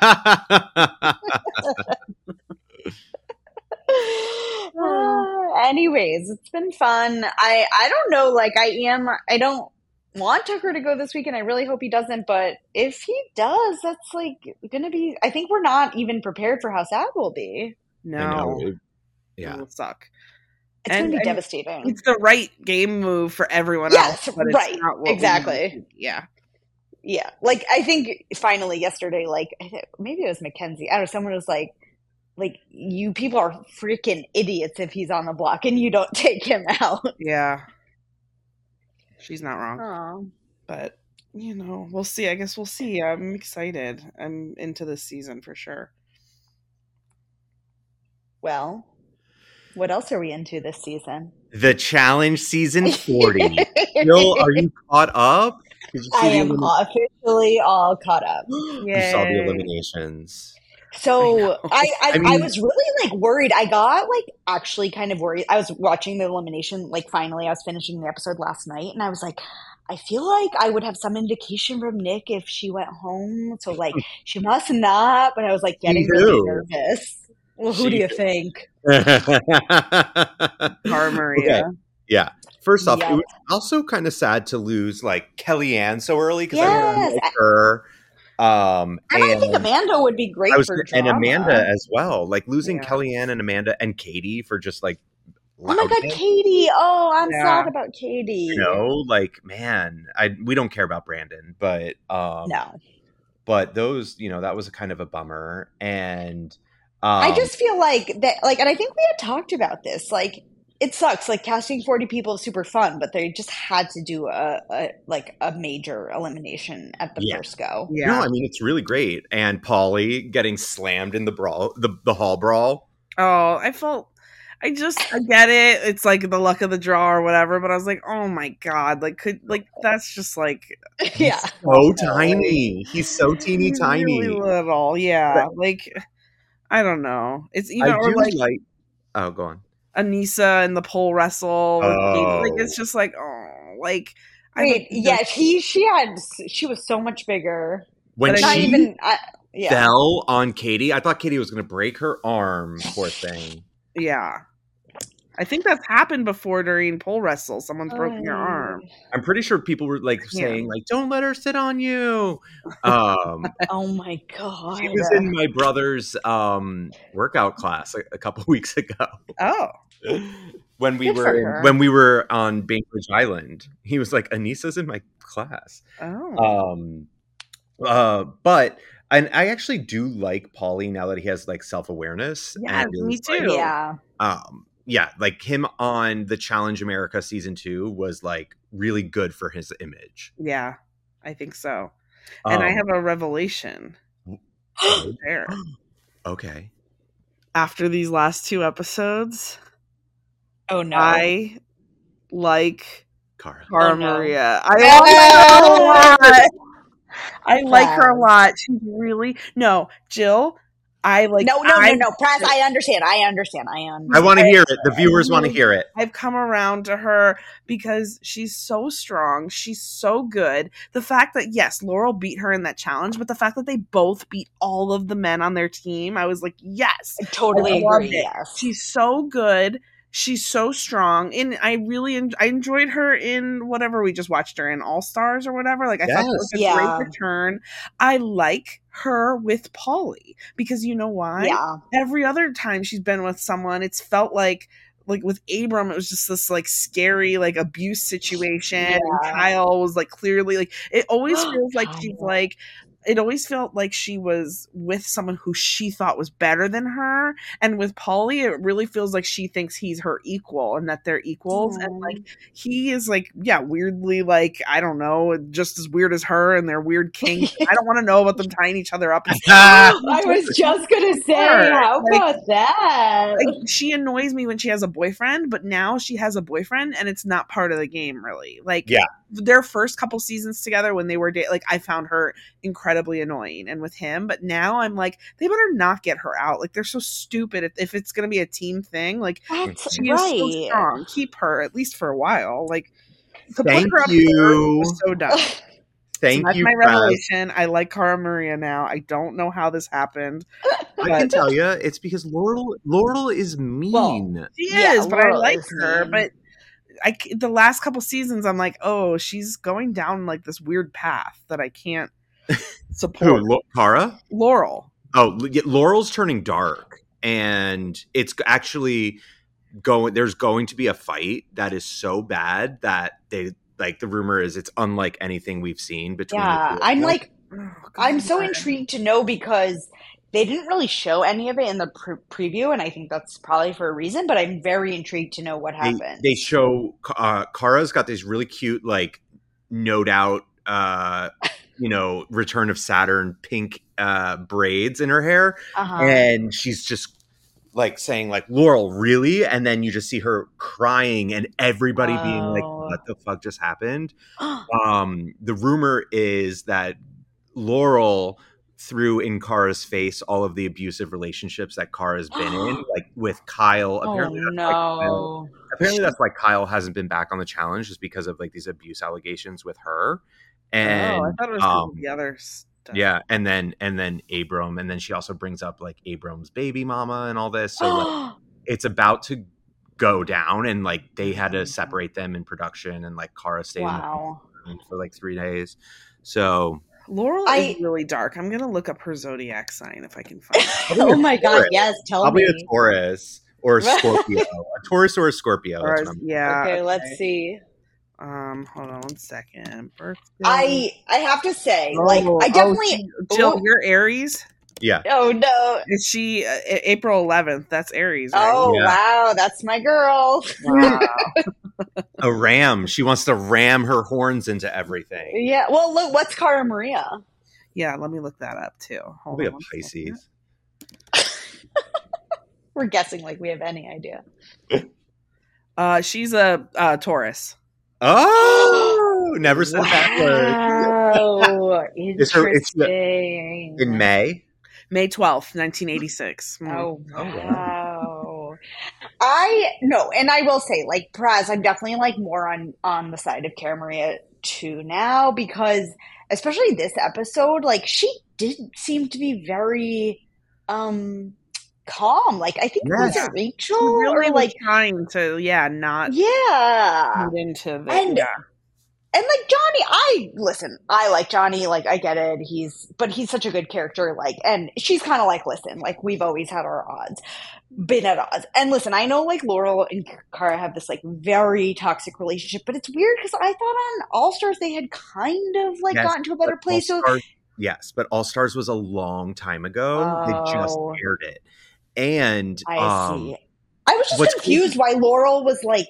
Uh, anyways, it's been fun. I I don't know. Like I am. I don't want Tucker to go this weekend. I really hope he doesn't. But if he does, that's like gonna be. I think we're not even prepared for how sad we'll be. No. I know. It- It yeah. will suck. It's And- gonna be and devastating. It's the right game move for everyone Yes, else. But it's right. not what we Exactly. need. Yeah. Yeah, like I think finally yesterday, like I th- maybe it was Mackenzie. I don't know. Someone was like, "Like you people are freaking idiots if he's on the block and you don't take him out." Yeah. She's not wrong. Oh, But, you know, we'll see. I guess we'll see. I'm excited. I'm into this season for sure. well, what else are we into this season? The challenge season forty. Jill, are you caught up? Did you see I the am elimin- officially all caught up. You saw the Yay. eliminations. So I I, I I, mean- was really like worried. I got like actually kind of worried. I was watching the elimination. Like finally, I was finishing the episode last night, and I was like, I feel like I would have some indication from Nick if she went home. So like she must not. But I was like getting really who? nervous. Well, who She do you who? think? Cara Maria. Okay. Yeah. First off, Yep. it was also kind of sad to lose like Kellyanne so early because I Yes. really like her. Um, And, and I think Amanda would be great I was for and drama. Amanda as well. Like losing Yeah. Kellyanne and Amanda and Katie for just like Oh my god, loudness, Katie! Oh, I'm Yeah. sad about Katie. you know, like man, I we don't care about Brandon, but um, No. but those, you know, that was a kind of a bummer. And um, I just feel like that, like, and I think we had talked about this. Like, it sucks. Like, casting forty people is super fun, but they just had to do a, a like a major elimination at the Yeah. first go. Yeah. no, I mean it's really great. And Polly getting slammed in the brawl, the the hall brawl. Oh, I felt. I just. I get it. It's like the luck of the draw or whatever. But I was like, oh my god! Like, could like that's just like Yeah. So tiny. He's so teeny he's tiny. really little. Yeah. Like, I don't know. It's even I or do like like. Oh, go on. Anissa and the pole wrestle. with Katie. Like, Oh. it's just like, oh, like. I Wait, don't- yeah, she she had she was so much bigger. When But I Not she even. I, yeah. fell on Katie, I thought Katie was going to break her arm. Poor thing. Yeah. I think that's happened before during pole wrestle. Someone's broken your Oh. arm. I'm pretty sure people were like Yeah. saying like, "Don't let her sit on you." Um, Oh my god. she was in my brother's um, workout class a, a couple weeks ago. Oh. when we Good were for in, her. when we were on Bainbridge Island. He was like, Anissa's in my class. Oh. Um, uh, but and I actually do like Paulie now that he has like self awareness. Yes, and me is, like, too. Yeah. um, yeah, like him on the Challenge America season two was like really good for his image. Yeah, I think so. And I Um, have a revelation. There. okay. After these last two episodes, Oh no. I like Cara. Cara Oh, no. Maria. I like her a lot. I like her a Praz. lot. She's really no Jill. I like No, no, I, no, no. Praz, I understand. I understand. I understand. I want to hear it. The viewers want to hear it. I've come around to her because she's so strong. She's so good. The fact that, yes, Laurel beat her in that challenge, but the fact that they both beat all of the men on their team, I was like, yes. I totally I loved agree. it. Yes. She's so good. She's so strong. And I really en- I enjoyed her in whatever we just watched her in, All Stars or whatever. Like, I Yes. thought that was a Yeah. great return. I like her with Paulie because you know why? Yeah. Every other time she's been with someone, it's felt like like with Abram, it was just this like scary like abuse situation. Yeah. And Kyle was like clearly like it always feels like she's Kyle. like it always felt like she was with someone who she thought was better than her. And with Paulie, it really feels like she thinks he's her equal and that they're equals. Aw. And like he is like, yeah, weirdly like, I don't know, just as weird as her and their weird kinks. I don't want to know about them tying each other up. And I was just gonna say, Sure. how Like- about that? like, she annoys me when she has a boyfriend, but now she has a boyfriend and it's not part of the game really. Like Yeah. their first couple seasons together when they were da- like I found her incredibly annoying and with him, but now I'm like they better not get her out. Like they're so stupid if, if it's going to be a team thing. Like That's she is so right. strong. Keep her at least for a while. Like to Thank put her up you. there was so dumb. Thank So that's you, my Praz. revelation. I like Cara Maria now. I don't know how this happened. I can tell you, it's because Laurel Laurel is mean. Well, She Yeah, is, but I Laurel like is her. mean. But I c- the last couple seasons, I'm like, oh, she's going down like this weird path that I can't Who? support. Lo- Cara? Laurel. Oh, L- yeah, Laurel's turning dark, and it's actually going. There's going to be a fight that is so bad that they like. The rumor is it's unlike anything we've seen between. Yeah, the two of I'm them. like, Oh, I'm so God. intrigued to know because they didn't really show any of it in the pre- preview, and I think that's probably for a reason. But I'm very intrigued to know what they, happens. they show uh, Kara's got these really cute, like, no doubt, uh, you know, Return of Saturn pink uh, braids in her hair, uh-huh. and she's just like saying, like, Laurel, really? And then you just see her crying, and everybody being like, Oh. "What the fuck just happened?" Um, the rumor is that Laurel threw in Kara's face all of the abusive relationships that Kara's been in, like with Kyle. Oh Apparently, that's why Kyle, no! apparently that's why Kyle hasn't been back on the challenge, just because of like these abuse allegations with her. And oh, I thought it was 'cause um, of the other stuff. yeah, and then and then Abram, and then she also brings up like Abram's baby mama and all this. So like, it's about to go down, and like they had to separate them in production, and like Cara stayed Wow. in the for like three days. So Laurel I- is really dark. I'm gonna look up her zodiac sign if I can find it. Oh my God! Taurus. Yes, tell I'll me. be a Taurus or a Scorpio, a Taurus or a Scorpio. Or That's is- what I'm- yeah. Okay, let's see. Um, hold on one second. Birthday. I I have to say, like, Oh, I oh, definitely. she- Jill, Ooh. you're Aries. yeah. Oh no! Is she uh, A- April eleventh? That's Aries. Right? Oh Yeah. wow, that's my girl. Wow. A ram. She wants to ram her horns into everything. Yeah. Well, look, what's Cara Maria? Yeah, let me look that up too. I'll Hold be a on one second. Pisces. We're guessing like we have any idea. Uh, she's a uh, Taurus. Oh, never said that word. Wow, It's her- it's the- interesting. In May. May twelfth, nineteen eighty-six. Hmm. Oh Oh, wow. I no, and I will say, like Praz, I'm definitely like more on on the side of Cara Maria too now because especially this episode, like she did seem to be very um calm. Like I think was Yes. it Rachel She really or was like trying to, yeah, not yeah. get into the And- yeah. And like Johnny, I listen, I like Johnny, like I get it. He's but he's such a good character, like, and she's kind of like, listen, like we've always had our odds, been at odds. And listen, I know like Laurel and Cara have this like very toxic relationship, but it's weird because I thought on All Stars they had kind of like Yes, gotten to a better place. So yes, but All Stars was a long time ago. Oh. They just aired it. And I um, see. I was just confused why Laurel was like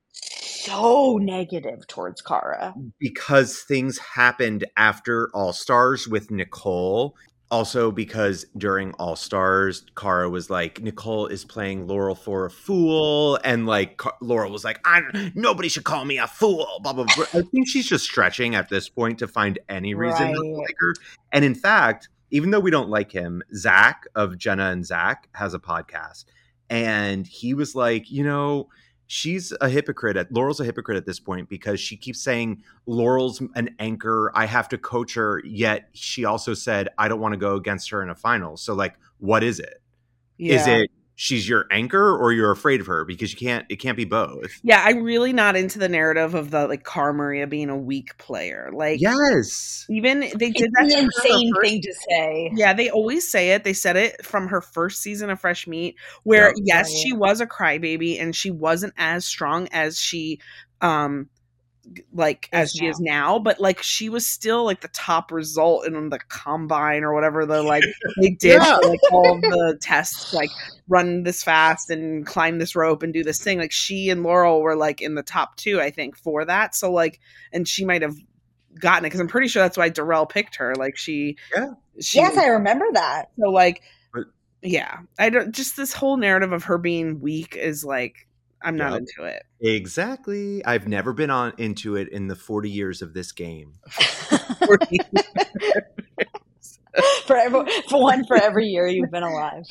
so negative towards Cara. Because things happened after All Stars with Nicole. Also because during All Stars, Cara was like, Nicole is playing Laurel for a fool. And like Laurel was like, I, nobody should call me a fool. Blah, blah, blah. I think she's just stretching at this point to find any reason Right. not to like her. And in fact, even though we don't like him, Zach of Jenna and Zach has a podcast. And he was like, you know, she's a hypocrite. At, Laurel's a hypocrite at this point because she keeps saying Laurel's an anchor. I have to coach her. Yet she also said, I don't want to go against her in a final. So like, what is it? Yeah. Is it she's your anchor or you're afraid of her? Because you can't, it can't be both. Yeah, I'm really not into the narrative of the like Cara Maria being a weak player. Like, yes, even they did It's that. an to her insane first- thing to say. Yeah, they always say it. They said it from her first season of Fresh Meat, where Yep. yes, Right. she was a crybaby and she wasn't as strong as she, um, like Is as she now. is now. But like she was still like the top result in the combine or whatever the like they did Yeah. for, like all of the tests, like run this fast and climb this rope and do this thing. Like she and Laurel were like in the top two, I think, for that. So like, and she might have gotten it because I'm pretty sure that's why Darrell picked her. Like she, Yeah. she Yes, I remember that. so like, But- yeah, I don't. Just this whole narrative of her being weak is like, I'm not Yep. into it. Exactly. I've never been on into it in the forty years of this game. for every, for one for every year you've been alive.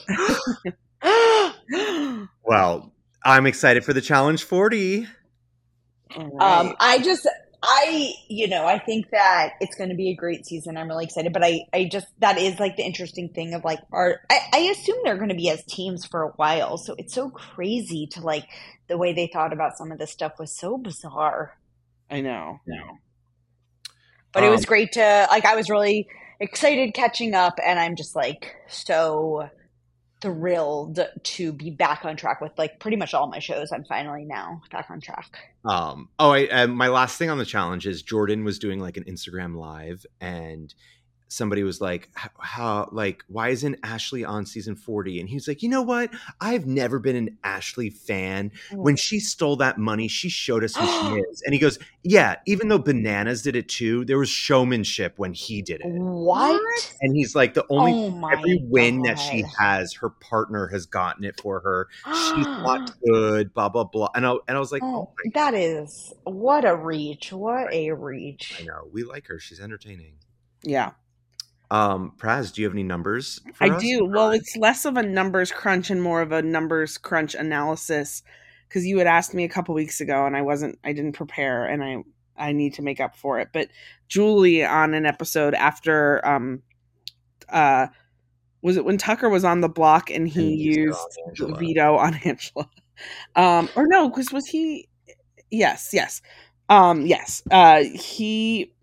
Well, I'm excited for the Challenge forty. All right. Um, I just, I, you know, I think that it's going to be a great season. I'm really excited, but I, I just, that is like the interesting thing of like, our, I, I assume they're going to be as teams for a while. So it's so crazy to like, the way they thought about some of this stuff was so bizarre. I know. But it was Um, great to, like, I was really excited catching up, and I'm just like so thrilled to be back on track with like pretty much all my shows. I'm finally now back on track. Um, oh, I, uh, my last thing on the challenge is Jordan was doing like an Instagram live, and somebody was like, "How- how, like, why isn't Ashley on season forty?" And he was like, you know what? I've never been an Ashley fan. When she stole that money, she showed us who she is. And he goes, yeah, even though Bananas did it too, there was showmanship when he did it. What? And he's like, the only Oh my every win that she God. has, her partner has gotten it for her. She's not good, blah blah blah. And I and I was like, Oh, oh my that is what a reach! What a reach! I know, we like her. She's entertaining. Yeah, Um, Praz, do you have any numbers? For I us? do. Well, it's less of a numbers crunch and more of a numbers crunch analysis because you had asked me a couple weeks ago and I wasn't, I didn't prepare and I, I need to make up for it. But Julie on an episode after, um, uh, was it when Tucker was on the block and he And he used it used on the Angela. veto on Angela? Um, or no, because was he? Yes, yes, um, yes. Uh, he.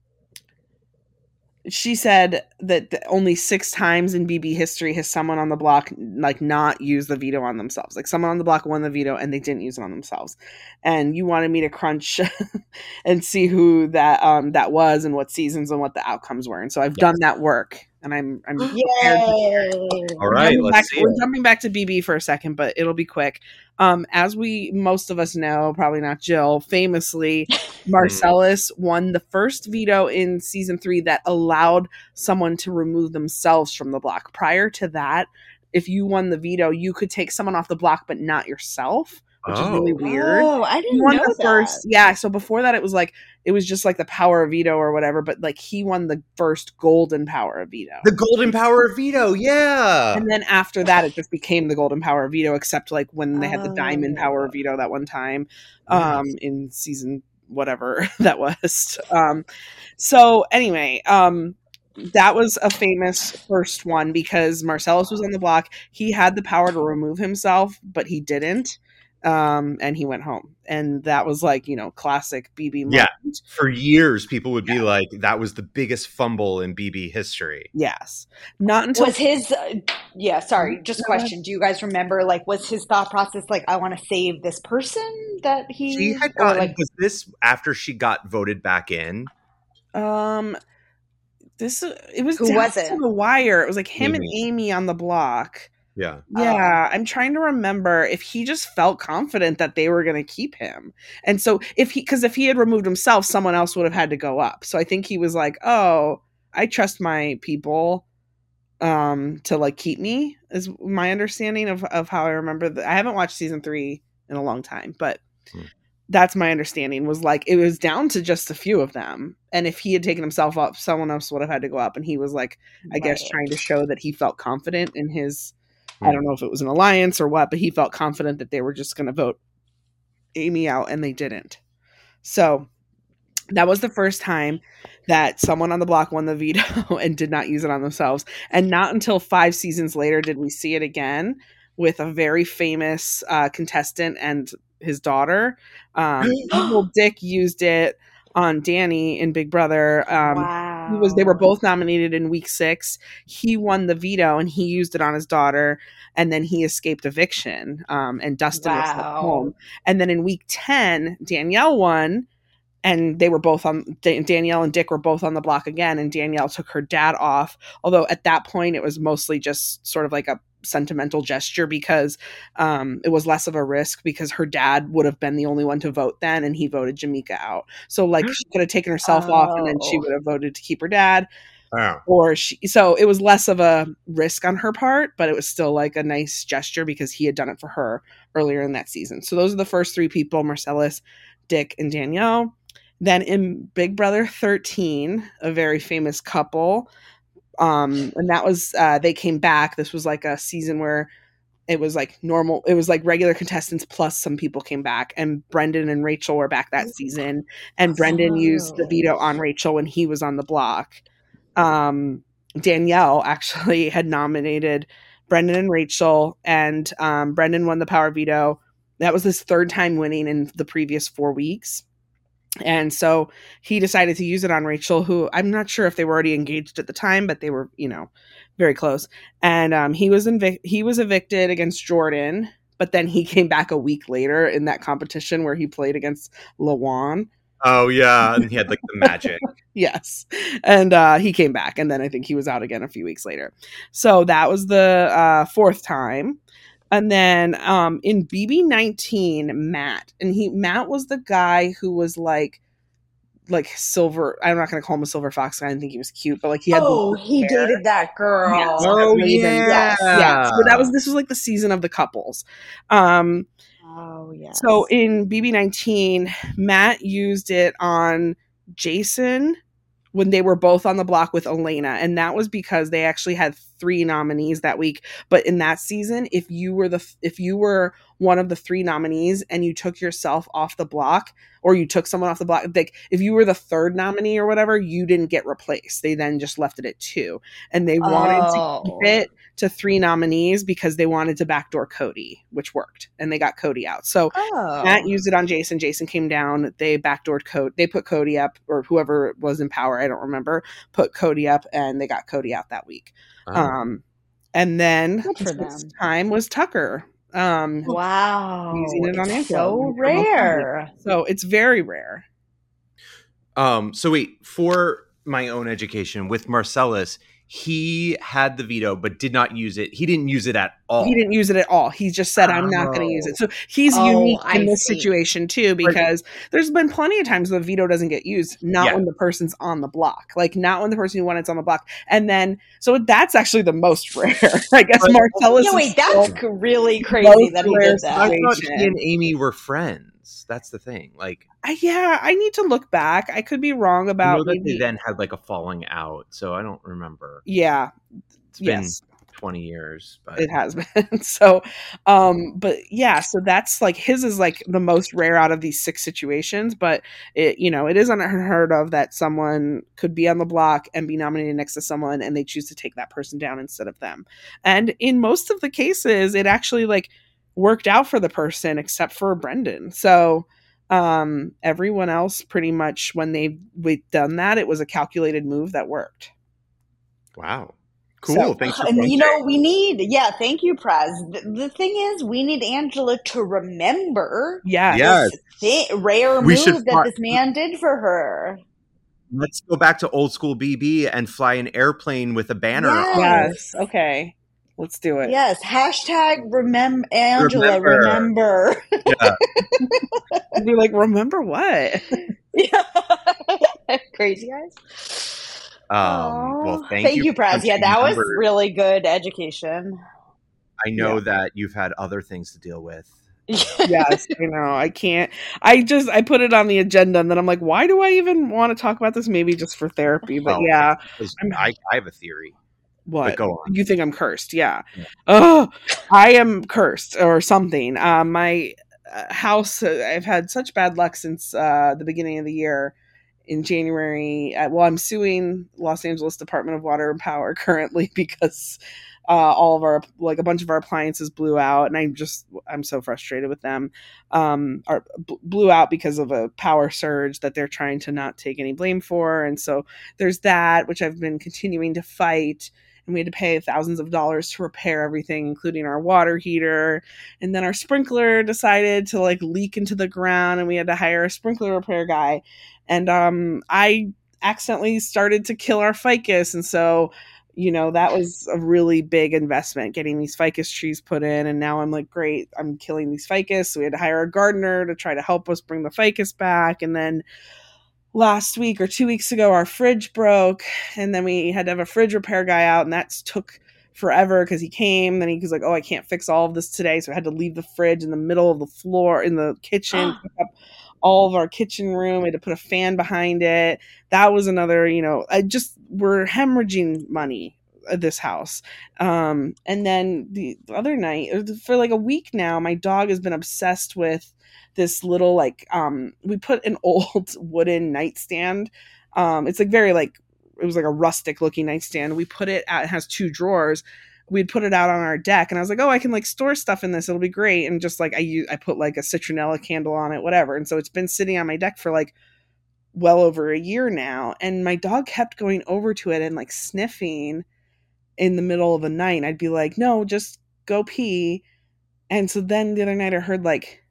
She said that the- only six times in B B history has someone on the block like not used the veto on themselves. Like someone on the block won the veto and they didn't use it on themselves. And you wanted me to crunch and see who that um that was and what seasons and what the outcomes were. And so I've done that work and I'm I'm prepared to Yay! All we're right, jumping let's back- see we're it. jumping back to B B for a second, but it'll be quick. Um, as we most of us know, probably not Jill, famously, Marcellus won the first veto in season three that allowed someone to remove themselves from the block. Prior to that, if you won the veto, you could take someone off the block, but not yourself, which is really Oh. weird. Oh, I He didn't won know the that. first, yeah. So before that, it was like it was just like the power of veto or whatever. But like he won the first golden power of veto. The golden power of veto, yeah. And then after that, it just became the golden power of veto, except like when they had the diamond Oh. power of veto that one time Yes. um, in season whatever that was. Um, so anyway, um, that was a famous first one because Marcellus was on the block. He had the power to remove himself, but he didn't. Um, and he went home. And that was like, you know, classic B B Yeah. moment. For years, people would Yeah. be like, that was the biggest fumble in B B history. Yes. Not until. Was his, uh, yeah, sorry, just a question. Do you guys remember, like, was his thought process like, I want to save this person that he, She had or gotten, like, was this after she got voted back in? Um, this, it was Who down was to it? the wire. It was like him Amy. and Amy on the block. Yeah. Yeah, I'm trying to remember if he just felt confident that they were going to keep him. And so if he, because if he had removed himself, someone else would have had to go up. So I think he was like, oh, I trust my people um to like keep me, is my understanding of, of how I remember. The, I haven't watched season three in a long time, but hmm. that's my understanding, was like it was down to just a few of them. And if he had taken himself up, someone else would have had to go up. And he was like, I right. guess trying to show that he felt confident in his, I don't know if it was an alliance or what, but he felt confident that they were just going to vote Amy out, and they didn't. So that was the first time that someone on the block won the veto and did not use it on themselves. And not until five seasons later did we see it again with a very famous uh, contestant and his daughter. Um, Evil Dick used it on Danny in Big Brother. Um, wow. He was, they were both nominated in week six. He won the veto and he used it on his daughter, and then he escaped eviction. Um, and Dustin wow. was sent home. And then in week ten, Danielle won, and they were both on, Danielle and Dick were both on the block again, and Danielle took her dad off. Although at that point it was mostly just sort of like a sentimental gesture, because um, it was less of a risk, because her dad would have been the only one to vote then, and he voted Jamaica out. So like she could have taken herself oh. off, and then she would have voted to keep her dad. Wow. Or she, so it was less of a risk on her part, but it was still like a nice gesture because he had done it for her earlier in that season. So those are the first three people: Marcellus, Dick, and Danielle. Then in Big Brother thirteen, a very famous couple, um, and that was, uh, they came back. This was like a season where it was like normal. It was like regular contestants plus some people came back, and Brendan and Rachel were back that season. And Brendan oh. used the veto on Rachel when he was on the block. Um, Danielle actually had nominated Brendan and Rachel, and um, Brendan won the power veto. That was his third time winning in the previous four weeks. And so he decided to use it on Rachel, who I'm not sure if they were already engaged at the time, but they were, you know, very close. And um, he was invic- he was evicted against Jordan, but then he came back a week later in that competition where he played against Lawan. Oh, yeah. And he had like the magic. Yes. And uh, he came back, and then I think he was out again a few weeks later. So that was the uh, fourth time. And then um, in B B nineteen, Matt, and he Matt was the guy who was like, like silver. I'm not going to call him a silver fox. I didn't think he was cute, but like he had. Oh, he hair. dated that girl. Yes, oh yeah, yes. yeah. So that was this was like the season of the couples. Um, oh yeah. So in B B nineteen, Matt used it on Jason when they were both on the block with Elena. And that was because they actually had three nominees that week. But in that season, if you were the if you were one of the three nominees and you took yourself off the block, or you took someone off the block, like if you were the third nominee or whatever, you didn't get replaced. They then just left it at two. And they wanted oh. to keep it to three nominees because they wanted to backdoor Cody, which worked. And they got Cody out. So oh. Matt used it on Jason. Jason came down. They backdoored Cody. They put Cody up, or whoever was in power, I don't remember, put Cody up, and they got Cody out that week. Oh. Um, and then this time was Tucker. Um, wow. Using it on it's so rare. So it's very rare. Um, so wait, for my own education, with Marcellus, he had the veto but did not use it. He didn't use it at all. He didn't use it at all. He just said, I'm not going to use it. So he's oh, unique I in this see. situation too, because there's been plenty of times the veto doesn't get used, not yeah. when the person's on the block, like not when the person who won it's on the block. And then, so that's actually the most rare. I guess but, Marcellus yeah, wait, that's really crazy that he did that. I thought he and Amy were friends. That's the thing. Like, I, yeah, I need to look back. I could be wrong about. I know that maybe. They then had like a falling out, so I don't remember. Yeah, it's been yes. twenty years, but it has been. So, um, but yeah, so that's like his is like the most rare out of these six situations. But it, you know, it is unheard of that someone could be on the block and be nominated next to someone, and they choose to take that person down instead of them. And in most of the cases, it actually like worked out for the person except for Brendan. So um, everyone else pretty much, when they've we've done that, it was a calculated move that worked. Wow. Cool. So, Thanks for And you know, we need, yeah, thank you, Praz. The, the thing is, we need Angela to remember yes. Yes. this thi- rare We move should that fi- this man did for her. Let's go back to old school B B and fly an airplane with a banner Yes. on it. Yes. Okay. Let's do it. Yes. Hashtag remember Angela, Remember. remember. Yeah. You'd be like, remember what? Yeah. Crazy guys. Um, well, thank, thank you, you, for Praz. Yeah, punching that was numbers. really good education. I know Yeah. that you've had other things to deal with. Yes, I know. I can't. I just I put it on the agenda, and then I'm like, why do I even want to talk about this? Maybe just for therapy. But Oh, yeah, because I'm- I, I have a theory. what? But go on. You think I'm cursed? Yeah. Yeah. Oh, I am cursed or something. Um, my uh, house. Uh, I've had such bad luck since uh, the beginning of the year. In January, uh, well, I'm suing Los Angeles Department of Water and Power currently because uh, all of our, like a bunch of our appliances blew out, and I'm just, I'm so frustrated with them. Um, our, b- blew out because of a power surge that they're trying to not take any blame for, and so there's that, which I've been continuing to fight. And we had to pay thousands of dollars to repair everything, including our water heater. And then our sprinkler decided to like leak into the ground, and we had to hire a sprinkler repair guy. And um, I accidentally started to kill our ficus. And so, you know, that was a really big investment, getting these ficus trees put in. And now I'm like, great, I'm killing these ficus. So we had to hire a gardener to try to help us bring the ficus back. And then last week or two weeks ago, our fridge broke. And then we had to have a fridge repair guy out. And that took forever because he came. Then he was like, oh, I can't fix all of this today. So I had to leave the fridge in the middle of the floor in the kitchen, pick up all of our kitchen room. We had to put a fan behind it. That was another, you know, I just, we're hemorrhaging money at this house. Um, and then the other night, for like a week now, my dog has been obsessed with this little, like, um, we put an old wooden nightstand. Um, it's like very like, it was like a rustic looking nightstand. We put it out, it has two drawers. We'd put it out on our deck, and I was like, oh, I can like store stuff in this. It'll be great. And just like I use, I put like a citronella candle on it, whatever. And so it's been sitting on my deck for like well over a year now. And my dog kept going over to it and like sniffing in the middle of the night. And I'd be like, no, just go pee. And so then the other night I heard like,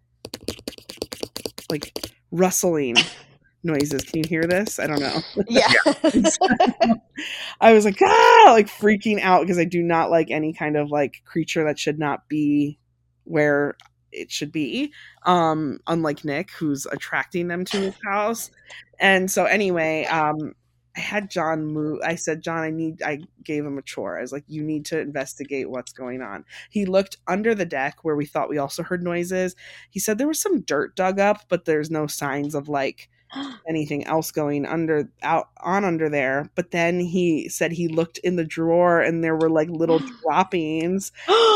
like rustling noises. Can you hear this? I don't know. Yeah. I was like, ah, like freaking out because I do not like any kind of like creature that should not be where it should be. Um, unlike Nick, who's attracting them to his house. And so anyway, um, I had John move. I said, John, I need, I gave him a chore. I was like, you need to investigate what's going on. He looked under the deck where we thought we also heard noises. He said there was some dirt dug up, but there's no signs of like anything else going under out on under there. But then he said he looked in the drawer and there were like little droppings.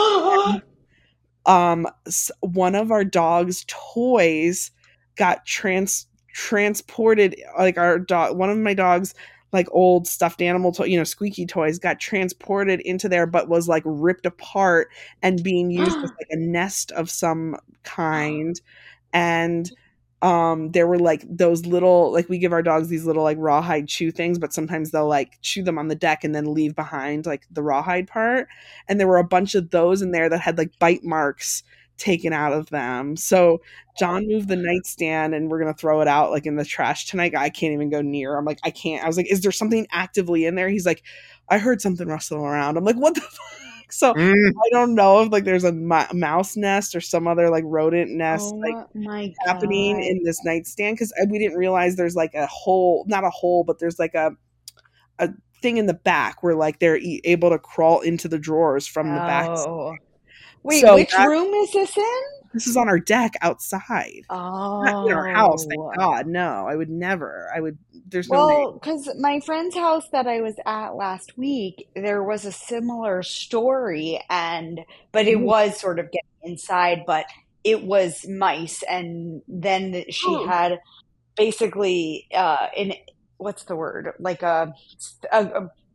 um one of our dog's toys got trans transported, like our dog, one of my dog's like old stuffed animal to- you know squeaky toys got transported into there, but was like ripped apart and being used as like a nest of some kind. And um there were like those little, like we give our dogs these little like rawhide chew things, but sometimes they'll like chew them on the deck and then leave behind like the rawhide part. And there were a bunch of those in there that had like bite marks taken out of them. So John moved the nightstand and we're gonna throw it out like in the trash tonight. I can't even go near. I'm like, I can't. I was like, is there something actively in there? He's like, I heard something rustling around. I'm like, what the fuck? So Mm. I don't know if like there's a ma- mouse nest or some other like rodent nest Oh like my happening God. in this nightstand, because we didn't realize there's like a hole, not a hole, but there's like a a thing in the back where like they're e- able to crawl into the drawers from the back. Oh. Wait, So which that- room is this in? This is on our deck outside. Oh. Not in our house, thank God. No, I would never. I would. There's no. Well, because my friend's house that I was at last week, there was a similar story, and but it Mm. was sort of getting inside, but it was mice, and then she Oh. had basically uh, in what's the word, like a, a, a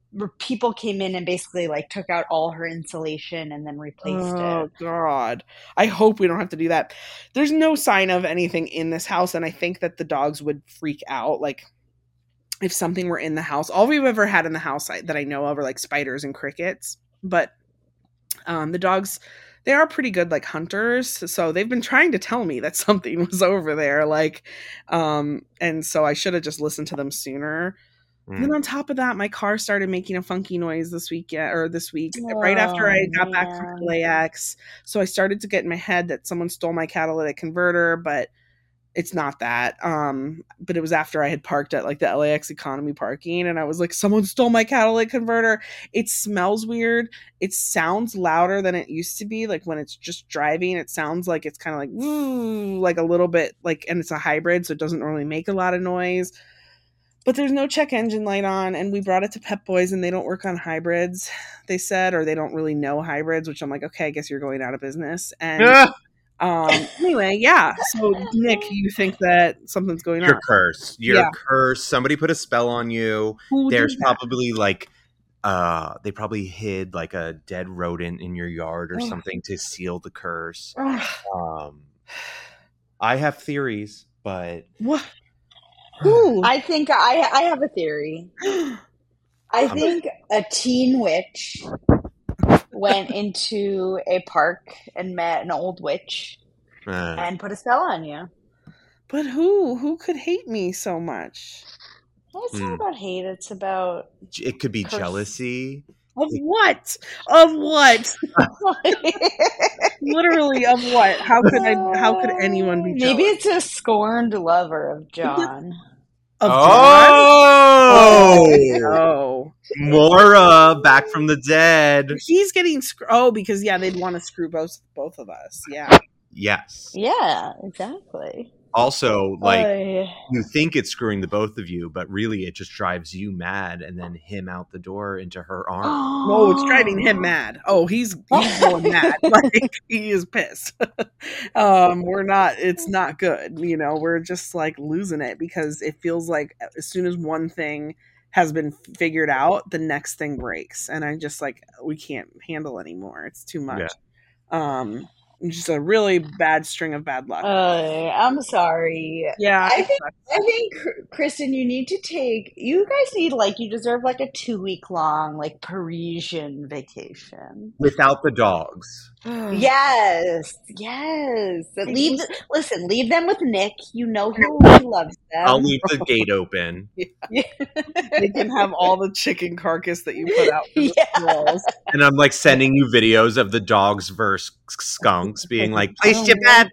people came in and basically like took out all her insulation and then replaced oh, it. Oh God. I hope we don't have to do that. There's no sign of anything in this house, and I think that the dogs would freak out. Like if something were in the house. All we've ever had in the house that I know of are like spiders and crickets. But um, the dogs, they are pretty good like hunters. So they've been trying to tell me that something was over there. Like, um, and so I should have just listened to them sooner. Mm. And then on top of that, my car started making a funky noise this week or this week, oh, right after I got man. back from L A X. So I started to get in my head that someone stole my catalytic converter, but it's not that. Um, but it was after I had parked at like the L A X economy parking, and I was like, someone stole my catalytic converter. It smells weird. It sounds louder than it used to be. Like when it's just driving, it sounds like it's kind of like, woo, like a little bit like, and it's a hybrid, so it doesn't really make a lot of noise. But there's no check engine light on, and we brought it to Pep Boys, and they don't work on hybrids, they said, or they don't really know hybrids, which I'm like, okay, I guess you're going out of business. And yeah. Um, anyway, yeah. So, Nick, you think that something's going You're on? cursed. You're Yeah. cursed. Somebody put a spell on you. Who There's did that? probably like, uh, they probably hid like a dead rodent in your yard or Ugh. something to seal the curse. Ugh. Um, I have theories, but What? Who? I think I I have a theory. I think a teen witch went into a park and met an old witch uh, and put a spell on you. But who? Who could hate me so much? Well, it's mm. not about hate. It's about... It could be curse. Jealousy. Of what? Of what? Literally of what? How could I? How could anyone be jealous? Maybe it's a scorned lover of John. Of oh! John? Oh. Mora, back from the dead. He's getting screwed. Oh, because, yeah, they'd want to screw both, both of us. Yeah. Yes. Yeah, exactly. Also, like, uh, you think it's screwing the both of you, but really it just drives you mad and then him out the door into her arms. No, it's driving him mad. Oh, he's, he's going mad. Like, he is pissed. um, we're not, it's not good. You know, we're just, like, losing it because it feels like as soon as one thing has been figured out, the next thing breaks. And I just, like, we can't handle anymore. It's too much. Yeah. Um Just a really bad string of bad luck. Uh, I'm sorry. Yeah, I think I think Kristen, you need to take. You guys need like you deserve like a two week long like Parisian vacation without the dogs. yes, yes. Leave. Listen, leave them with Nick. You know he loves them. I'll leave the gate open. Yeah. They can have all the chicken carcass that you put out for the yeah. walls. And I'm like sending you videos of the dogs versus skunks, being like, "Place your bet."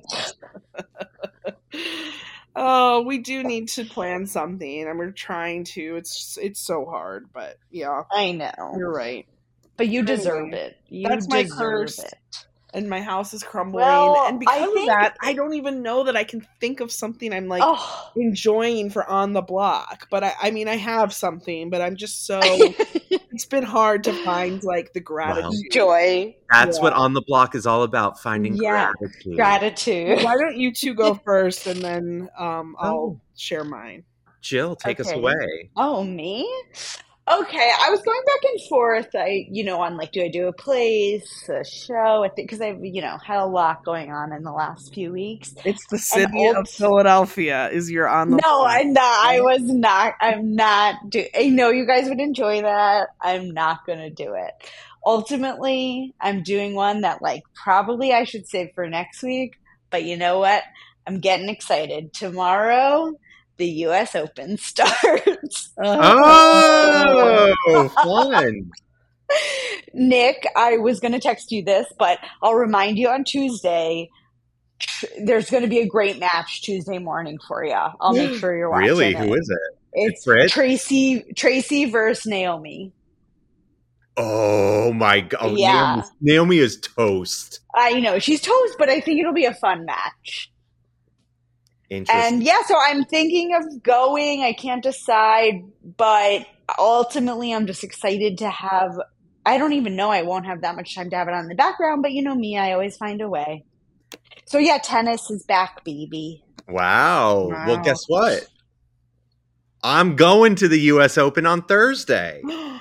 Oh, we do need to plan something, and we're trying to. It's it's so hard, but yeah, I know you're right. But you deserve anyway, it. You that's deserve my curse. It. And my house is crumbling. Well, and because think, of that, I don't even know that I can think of something I'm like oh. enjoying for On the Block. But I, I mean, I have something, but I'm just so, it's been hard to find like the gratitude. Wow. Joy. That's yeah. what On the Block is all about, finding yeah. gratitude. Gratitude. Why don't you two go first and then um, I'll oh. share mine. Jill, take okay. us away. Oh, me? Okay, I was going back and forth. I, you know, on like, do I do a place, a show? I think because I've, you know, had a lot going on in the last few weeks. It's the city old... of Philadelphia. Is your on the? No, I'm not. I was not. I'm not. Do. I know you guys would enjoy that. I'm not going to do it. Ultimately, I'm doing one that like probably I should save for next week. But you know what? I'm getting excited. Tomorrow, the U S Open starts. Oh, fun. Nick, I was going to text you this, but I'll remind you on Tuesday. There's going to be a great match Tuesday morning for you. I'll make sure you're watching. Really? It. Who is it? It's Fritz? Tracy Tracy versus Naomi. Oh, my God. Yeah. Naomi, Naomi is toast. I know. She's toast, but I think it'll be a fun match. And yeah, so I'm thinking of going. I can't decide, but ultimately I'm just excited to have, I don't even know, I won't have that much time to have it on in the background, but you know me, I always find a way. So yeah, tennis is back, baby. Wow. wow. Well, guess what? I'm going to the U S Open on Thursday.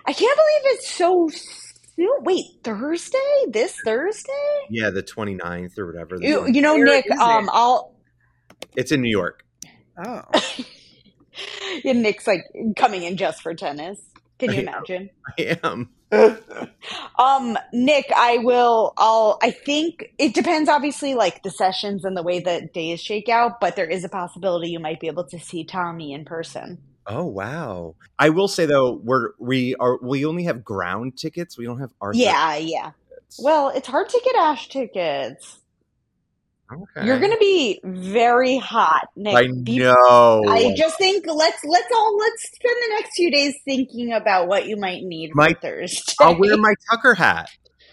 I can't believe it's so soon. Wait, Thursday? This Thursday? Yeah, the twenty-ninth or whatever. You, you know, Where Nick, is um, it? I'll. It's in New York. Oh. Yeah, Nick's like coming in just for tennis. Can you imagine? I am. Um, Nick, I will, I'll, I think it depends, obviously, like the sessions and the way that days shake out, but there is a possibility you might be able to see Tommy in person. Oh wow! I will say though, we're we are we only have ground tickets. We don't have Arthur. Yeah, yeah. tickets. Well, it's hard to get Ash tickets. Okay. You're gonna be very hot, Nick. I Be- know. I just think let's let's all let's spend the next few days thinking about what you might need My- for Thursday. I'll wear my Tucker hat.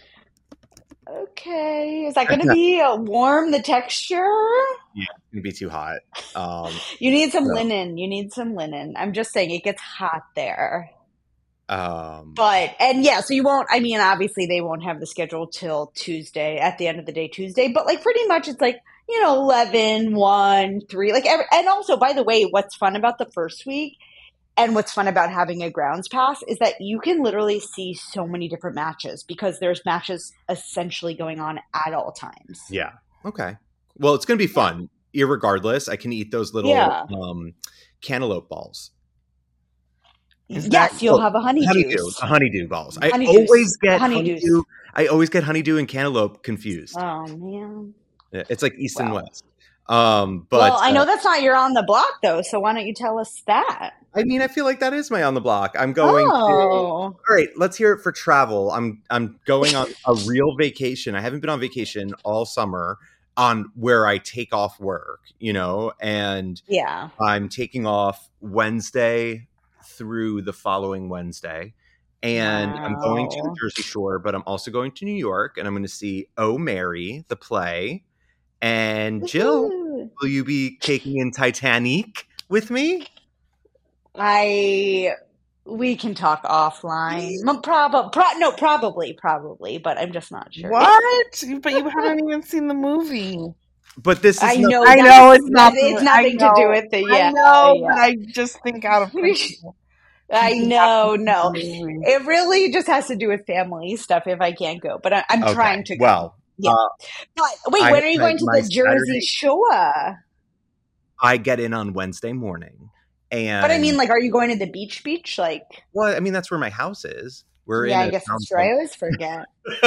Okay, is that gonna be uh, warm? The texture? Yeah, it's gonna be too hot. Um, You need some No. linen. You need some linen. I'm just saying it gets hot there. um, But, and yeah, so you won't, I mean, obviously they won't have the schedule till Tuesday, at the end of the day, Tuesday, but like pretty much it's like, you know, eleven, one, three, like, every, and also, by the way, what's fun about the first week and what's fun about having a grounds pass is that you can literally see so many different matches because there's matches essentially going on at all times. yeah. Okay. Well, it's gonna be fun. Irregardless, I can eat those little Yeah. um, cantaloupe balls. Is Yes, that- you'll oh, have a honeydew. Honeydew, the honeydew balls. I Honeydews. always get Honeydews. honeydew. I always get honeydew and cantaloupe confused. Oh, man. Yeah, it's like east and Well. west. Um, but well, I know uh, that's not your on the block, though, so why don't you tell us that? I mean, I feel like that is my on the block. I'm going. To, Oh. all right, let's hear it for travel. I'm I'm going on a real vacation. I haven't been on vacation all summer on where I take off work, you know, and Yeah. I'm taking off Wednesday through the following Wednesday. And I'm going to the Wow. Jersey Shore, but I'm also going to New York, and I'm going to see Oh Mary, the play. And Jill, Woohoo. will you be taking in Titanic with me? I we can talk offline. Probably, pro- no, probably, probably, but I'm just not sure. What? But you haven't even seen the movie. But this is I not- know. I that's- know it's not. It's I nothing to do know. with the. Yeah, I know, yeah. but I just think out of principle. I You know. have to see No, the movie. it really just has to do with family stuff. If I can't go, but I, I'm Okay, trying to go. Well, Yeah. uh, But wait, I- when are you my- going to my the Jersey Saturday- Shore? I get in on Wednesday morning. And But I mean, like, are you going to the beach? Beach, like? well, I mean, that's where my house is. We're Yeah, in I a guess town that's true. I always forget.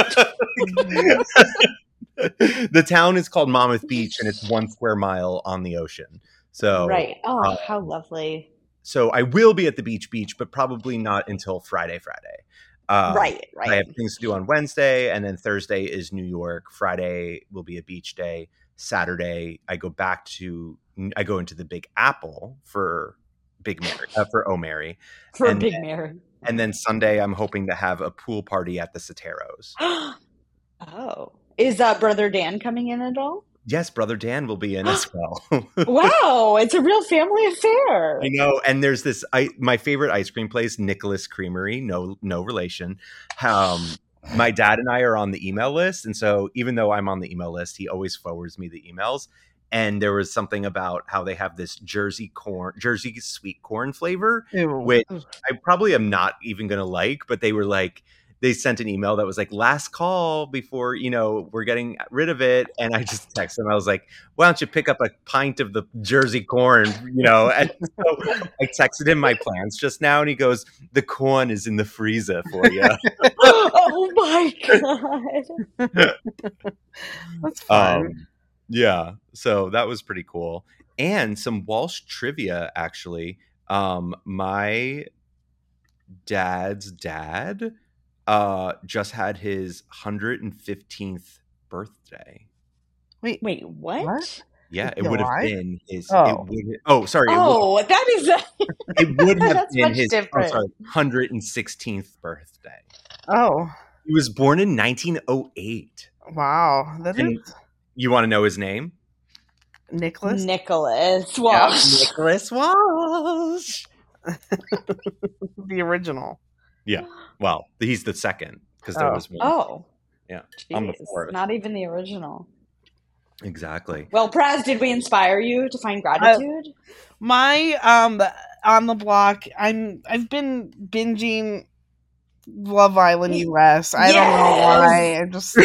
the town is called Monmouth Beach, and it's one square mile on the ocean. So Right. Oh, uh, how lovely. so I will be at the beach, beach, but probably not until Friday. Friday. Um, right. I Right. have things to do on Wednesday, and then Thursday is New York. Friday will be a beach day. Saturday, I go back to I go into the Big Apple for Big Mary uh, for Oh Mary, For and Big then- Mary. and then Sunday I'm hoping to have a pool party at the Soteros. Oh. Is uh, Brother Dan coming in at all? Yes, brother Dan will be in as well. Wow, it's a real family affair. I know, and there's this I my favorite ice cream place, Nicholas Creamery, no no relation. Um my dad and I are on the email list, and so even though I'm on the email list, he always forwards me the emails. And there was something about how they have this Jersey corn, Jersey sweet corn flavor, Ew. which I probably am not even going to like, but they were like, they sent an email that was like, last call before, you know, we're getting rid of it. And I just texted him. I was like, why don't you pick up a pint of the Jersey corn, you know? And so I texted him my plans just now, and he goes, the corn is in the freezer for you. Oh my god. That's fun. Um, yeah, so that was pretty cool. And some Walsh trivia, actually. Um, my dad's dad uh, just had his one hundred fifteenth birthday. Wait, Wait, what? What? Yeah, Is it he would have alive? been his. Oh. It would, oh, sorry. It would, Oh, that is a, it would have that's been much his. Oh, different. sorry, one hundred sixteenth birthday. Oh, He was born in nineteen oh eight. wow. That And is you want to know his name? Nicholas. Nicholas Walsh. Nicholas Walsh. The original. Well, he's the second because there Oh. was one. Oh. Yeah, I'm the Jeez, fourth. not even the original. Exactly. Well, Praz, did we inspire you to find gratitude? My um on the block. I'm I've been binging Love Island U S. I Yes! don't know why. I just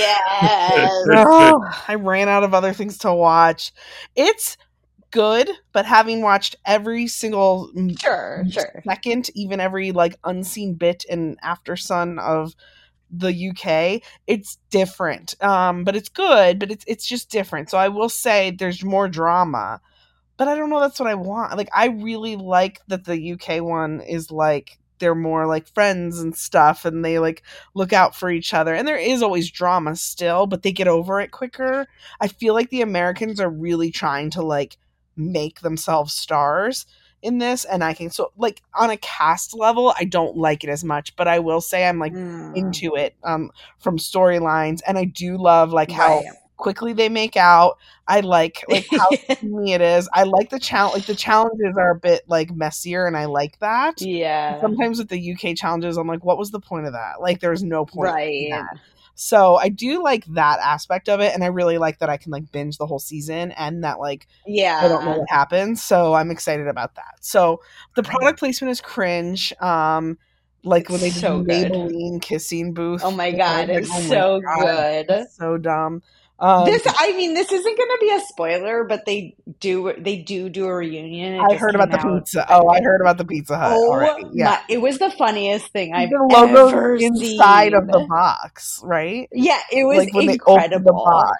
yes. oh, I ran out of other things to watch. It's good, but having watched every single sure, sure. second, even every like unseen bit and after sun of the U K, it's different. Um, but it's good, but it's it's just different. So I will say there's more drama. But I don't know that's what I want. Like I really like that the U K one is like they're more like friends and stuff and they like look out for each other. And there is always drama still, but they get over it quicker. I feel like the Americans are really trying to like make themselves stars in this, and I can so like on a cast level I don't like it as much, but I will say I'm like Mm. into it um from storylines, and I do love like how Right. quickly they make out. I like like how steamy it is. I like the challenge. Like the challenges are a bit like messier, and I like that. Yeah. Sometimes with the U K challenges, I'm like, what was the point of that? Like, there's no point Right. in that. So I do like that aspect of it, and I really like that I can like binge the whole season, and that like Yeah. I don't know what happens. So I'm excited about that. So the product placement is cringe. Um, like It's when they so do good. Maybelline kissing booth. Oh my you know, god, like, it's oh my so God, good. it's so dumb. Um, This, I mean, this isn't going to be a spoiler, but they do, they do do a reunion. It I just heard about the came out, pizza. I Oh, I think- heard about the Pizza Hut Oh already. Yeah, my! It was the funniest thing I've the logo ever inside seen. of the box, right? Yeah, it was Like when they open the incredible. box.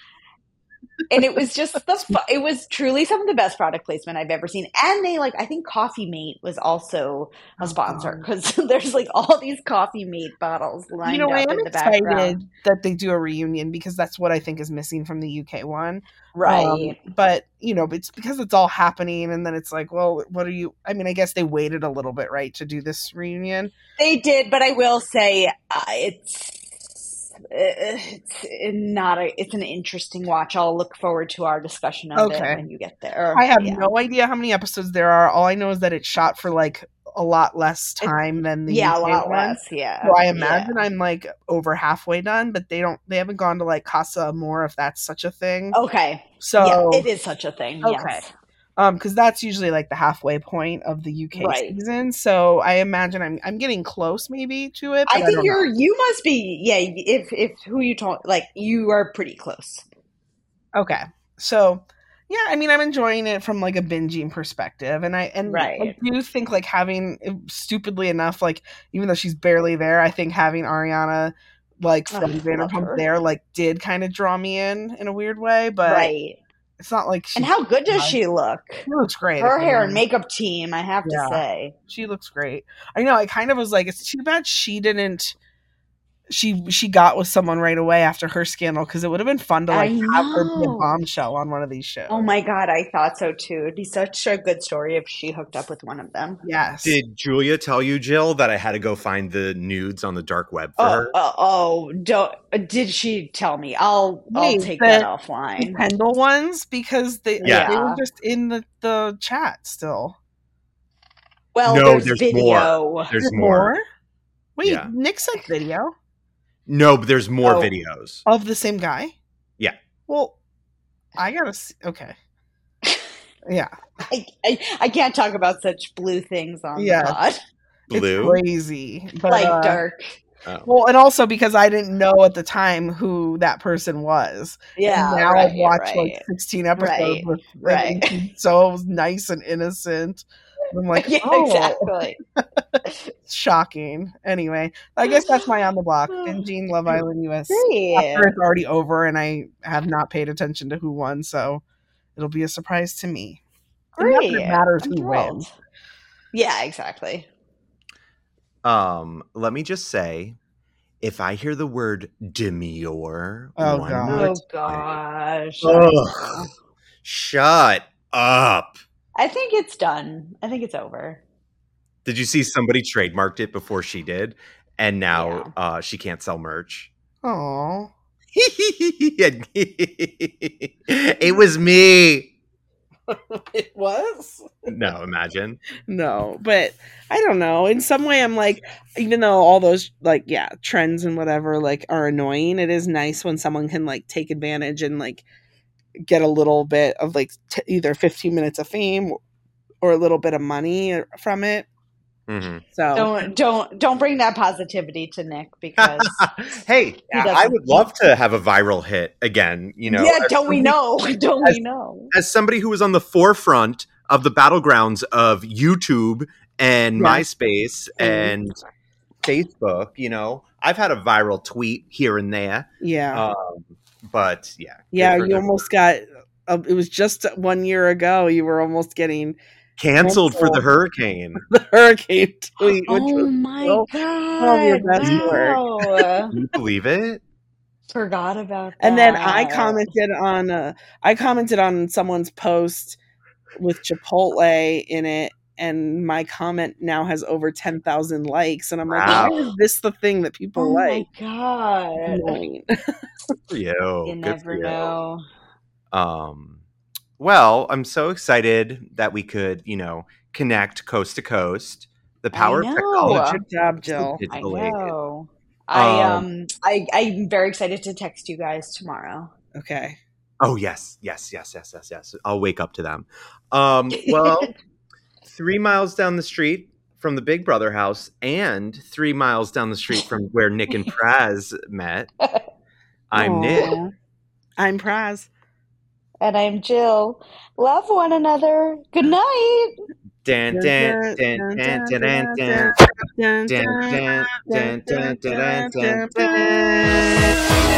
And it was just the fu- it was truly some of the best product placement I've ever seen. And they like I think Coffee Mate was also a Oh, sponsor God. because there's like all these Coffee Mate bottles lined You know, I up am in the excited background. that they do a reunion because that's what I think is missing from the U K one. Right. Um, but, you know, it's because it's all happening and then it's like, well, what are you? I mean, I guess they waited a little bit, right, to do this reunion. They did, but I will say uh, it's it's not a it's an interesting watch. I'll look forward to our discussion of Okay. it when you get there. I have Yeah. no idea how many episodes there are. All I know is that it's shot for like a lot less time than the Yeah, a U K lot one. less. Yeah. So I Yeah. imagine I'm like over halfway done, but they don't they haven't gone to like Casa Amor if that's such a thing. Okay. So yeah, it is such a thing. Okay. Yes. Um, because that's usually like the halfway point of the U K Right. season. So I imagine I'm I'm getting close maybe to it. But I I think don't you're know. you must be yeah, if if who you told like you are pretty close. Okay. So yeah, I mean I'm enjoying it from like a binging perspective. And I and I Right. do think like having stupidly enough, like even though she's barely there, I think having Ariana like from Ugh, love Vanderpump her. there like did kind of draw me in in a weird way, but Right. it's not like she And how good does she look? She looks great. Her if hair I'm and makeup team, I have Yeah. to say. She looks great. I know. I kind of was like, it's too bad she didn't. She she got with someone right away after her scandal because it would have been fun to like I have her be a know. bombshell on one of these shows. Oh my god, I thought so too. It'd be such a good story if she hooked up with one of them. Yes. Did Julia tell you, Jill, that I had to go find the nudes on the dark web for Oh, her? oh, oh, don't did she tell me? I'll I'll Wait, take the- that the offline. Kendall ones because they Yeah. they were just in the, the chat still. Well, No, there's, there's video. There's Is more. Wait, Yeah. Nick sent video No, but there's more Oh. videos. of the same guy. Yeah. Well, I gotta see. Okay. Yeah. I, I I can't talk about such blue things on Yeah. the pod. Blue. It's crazy. But, Like uh, dark. Oh. Well, and also because I didn't know at the time who that person was. Yeah. And now right, I've watched right. like sixteen episodes Right, with right. and he's so nice and innocent. I'm like, yeah, oh, exactly. shocking. Anyway, I guess that's my on the block. Binging Love Island U S Great. after it's already over and I have not paid attention to who won, so it'll be a surprise to me. And not that Great. it matters I'm who thrilled. wins. Yeah, exactly. Um, let me just say, if I hear the word demure Oh, one God. more Oh time- gosh. Ugh. Shut up. I think it's done. I think it's over. Did you see somebody trademarked it before she did? And now uh, she can't sell merch. Oh. It was me. It was? No, imagine. No, but I don't know. In some way, I'm like, even though all those like, yeah, trends and whatever like are annoying, it is nice when someone can like take advantage and like get a little bit of like t- either fifteen minutes of fame or a little bit of money from it. Mm-hmm. So don't don't don't bring that positivity to Nick because hey, I would love to have a viral hit again. You know, yeah, don't we know? Don't as, we know? As somebody who was on the forefront of the battlegrounds of YouTube and yeah. MySpace and Facebook, you know, I've had a viral tweet here and there. Yeah, um, but yeah, yeah, you almost got. Uh, it was just one year ago. You were almost getting. Canceled for the hurricane. The hurricane tweet. Oh which was my so, god! Your best wow. work. Can you believe it? Forgot about that. And then I commented on. Uh, I commented on someone's post with Chipotle in it, and my comment now has over ten thousand likes. And I'm like, wow. why is this the thing that people oh like? Oh my god! Good for you. You Good never you. know. Um. Well, I'm so excited that we could, you know, connect coast to coast. The power I of know. technology. Good job, Jill. I know. I um, um I I'm very excited to text you guys tomorrow. Okay. Oh yes, yes, yes, yes, yes, yes. I'll wake up to them. Um. Well, three miles down the street from the Big Brother house, and three miles down the street from where Nick and Praz met. I'm Aww. Nick. I'm Praz. And I'm Jill. Love one another. Good night. Dan dan dan dan dan dan dan dan dan dan dan dan dan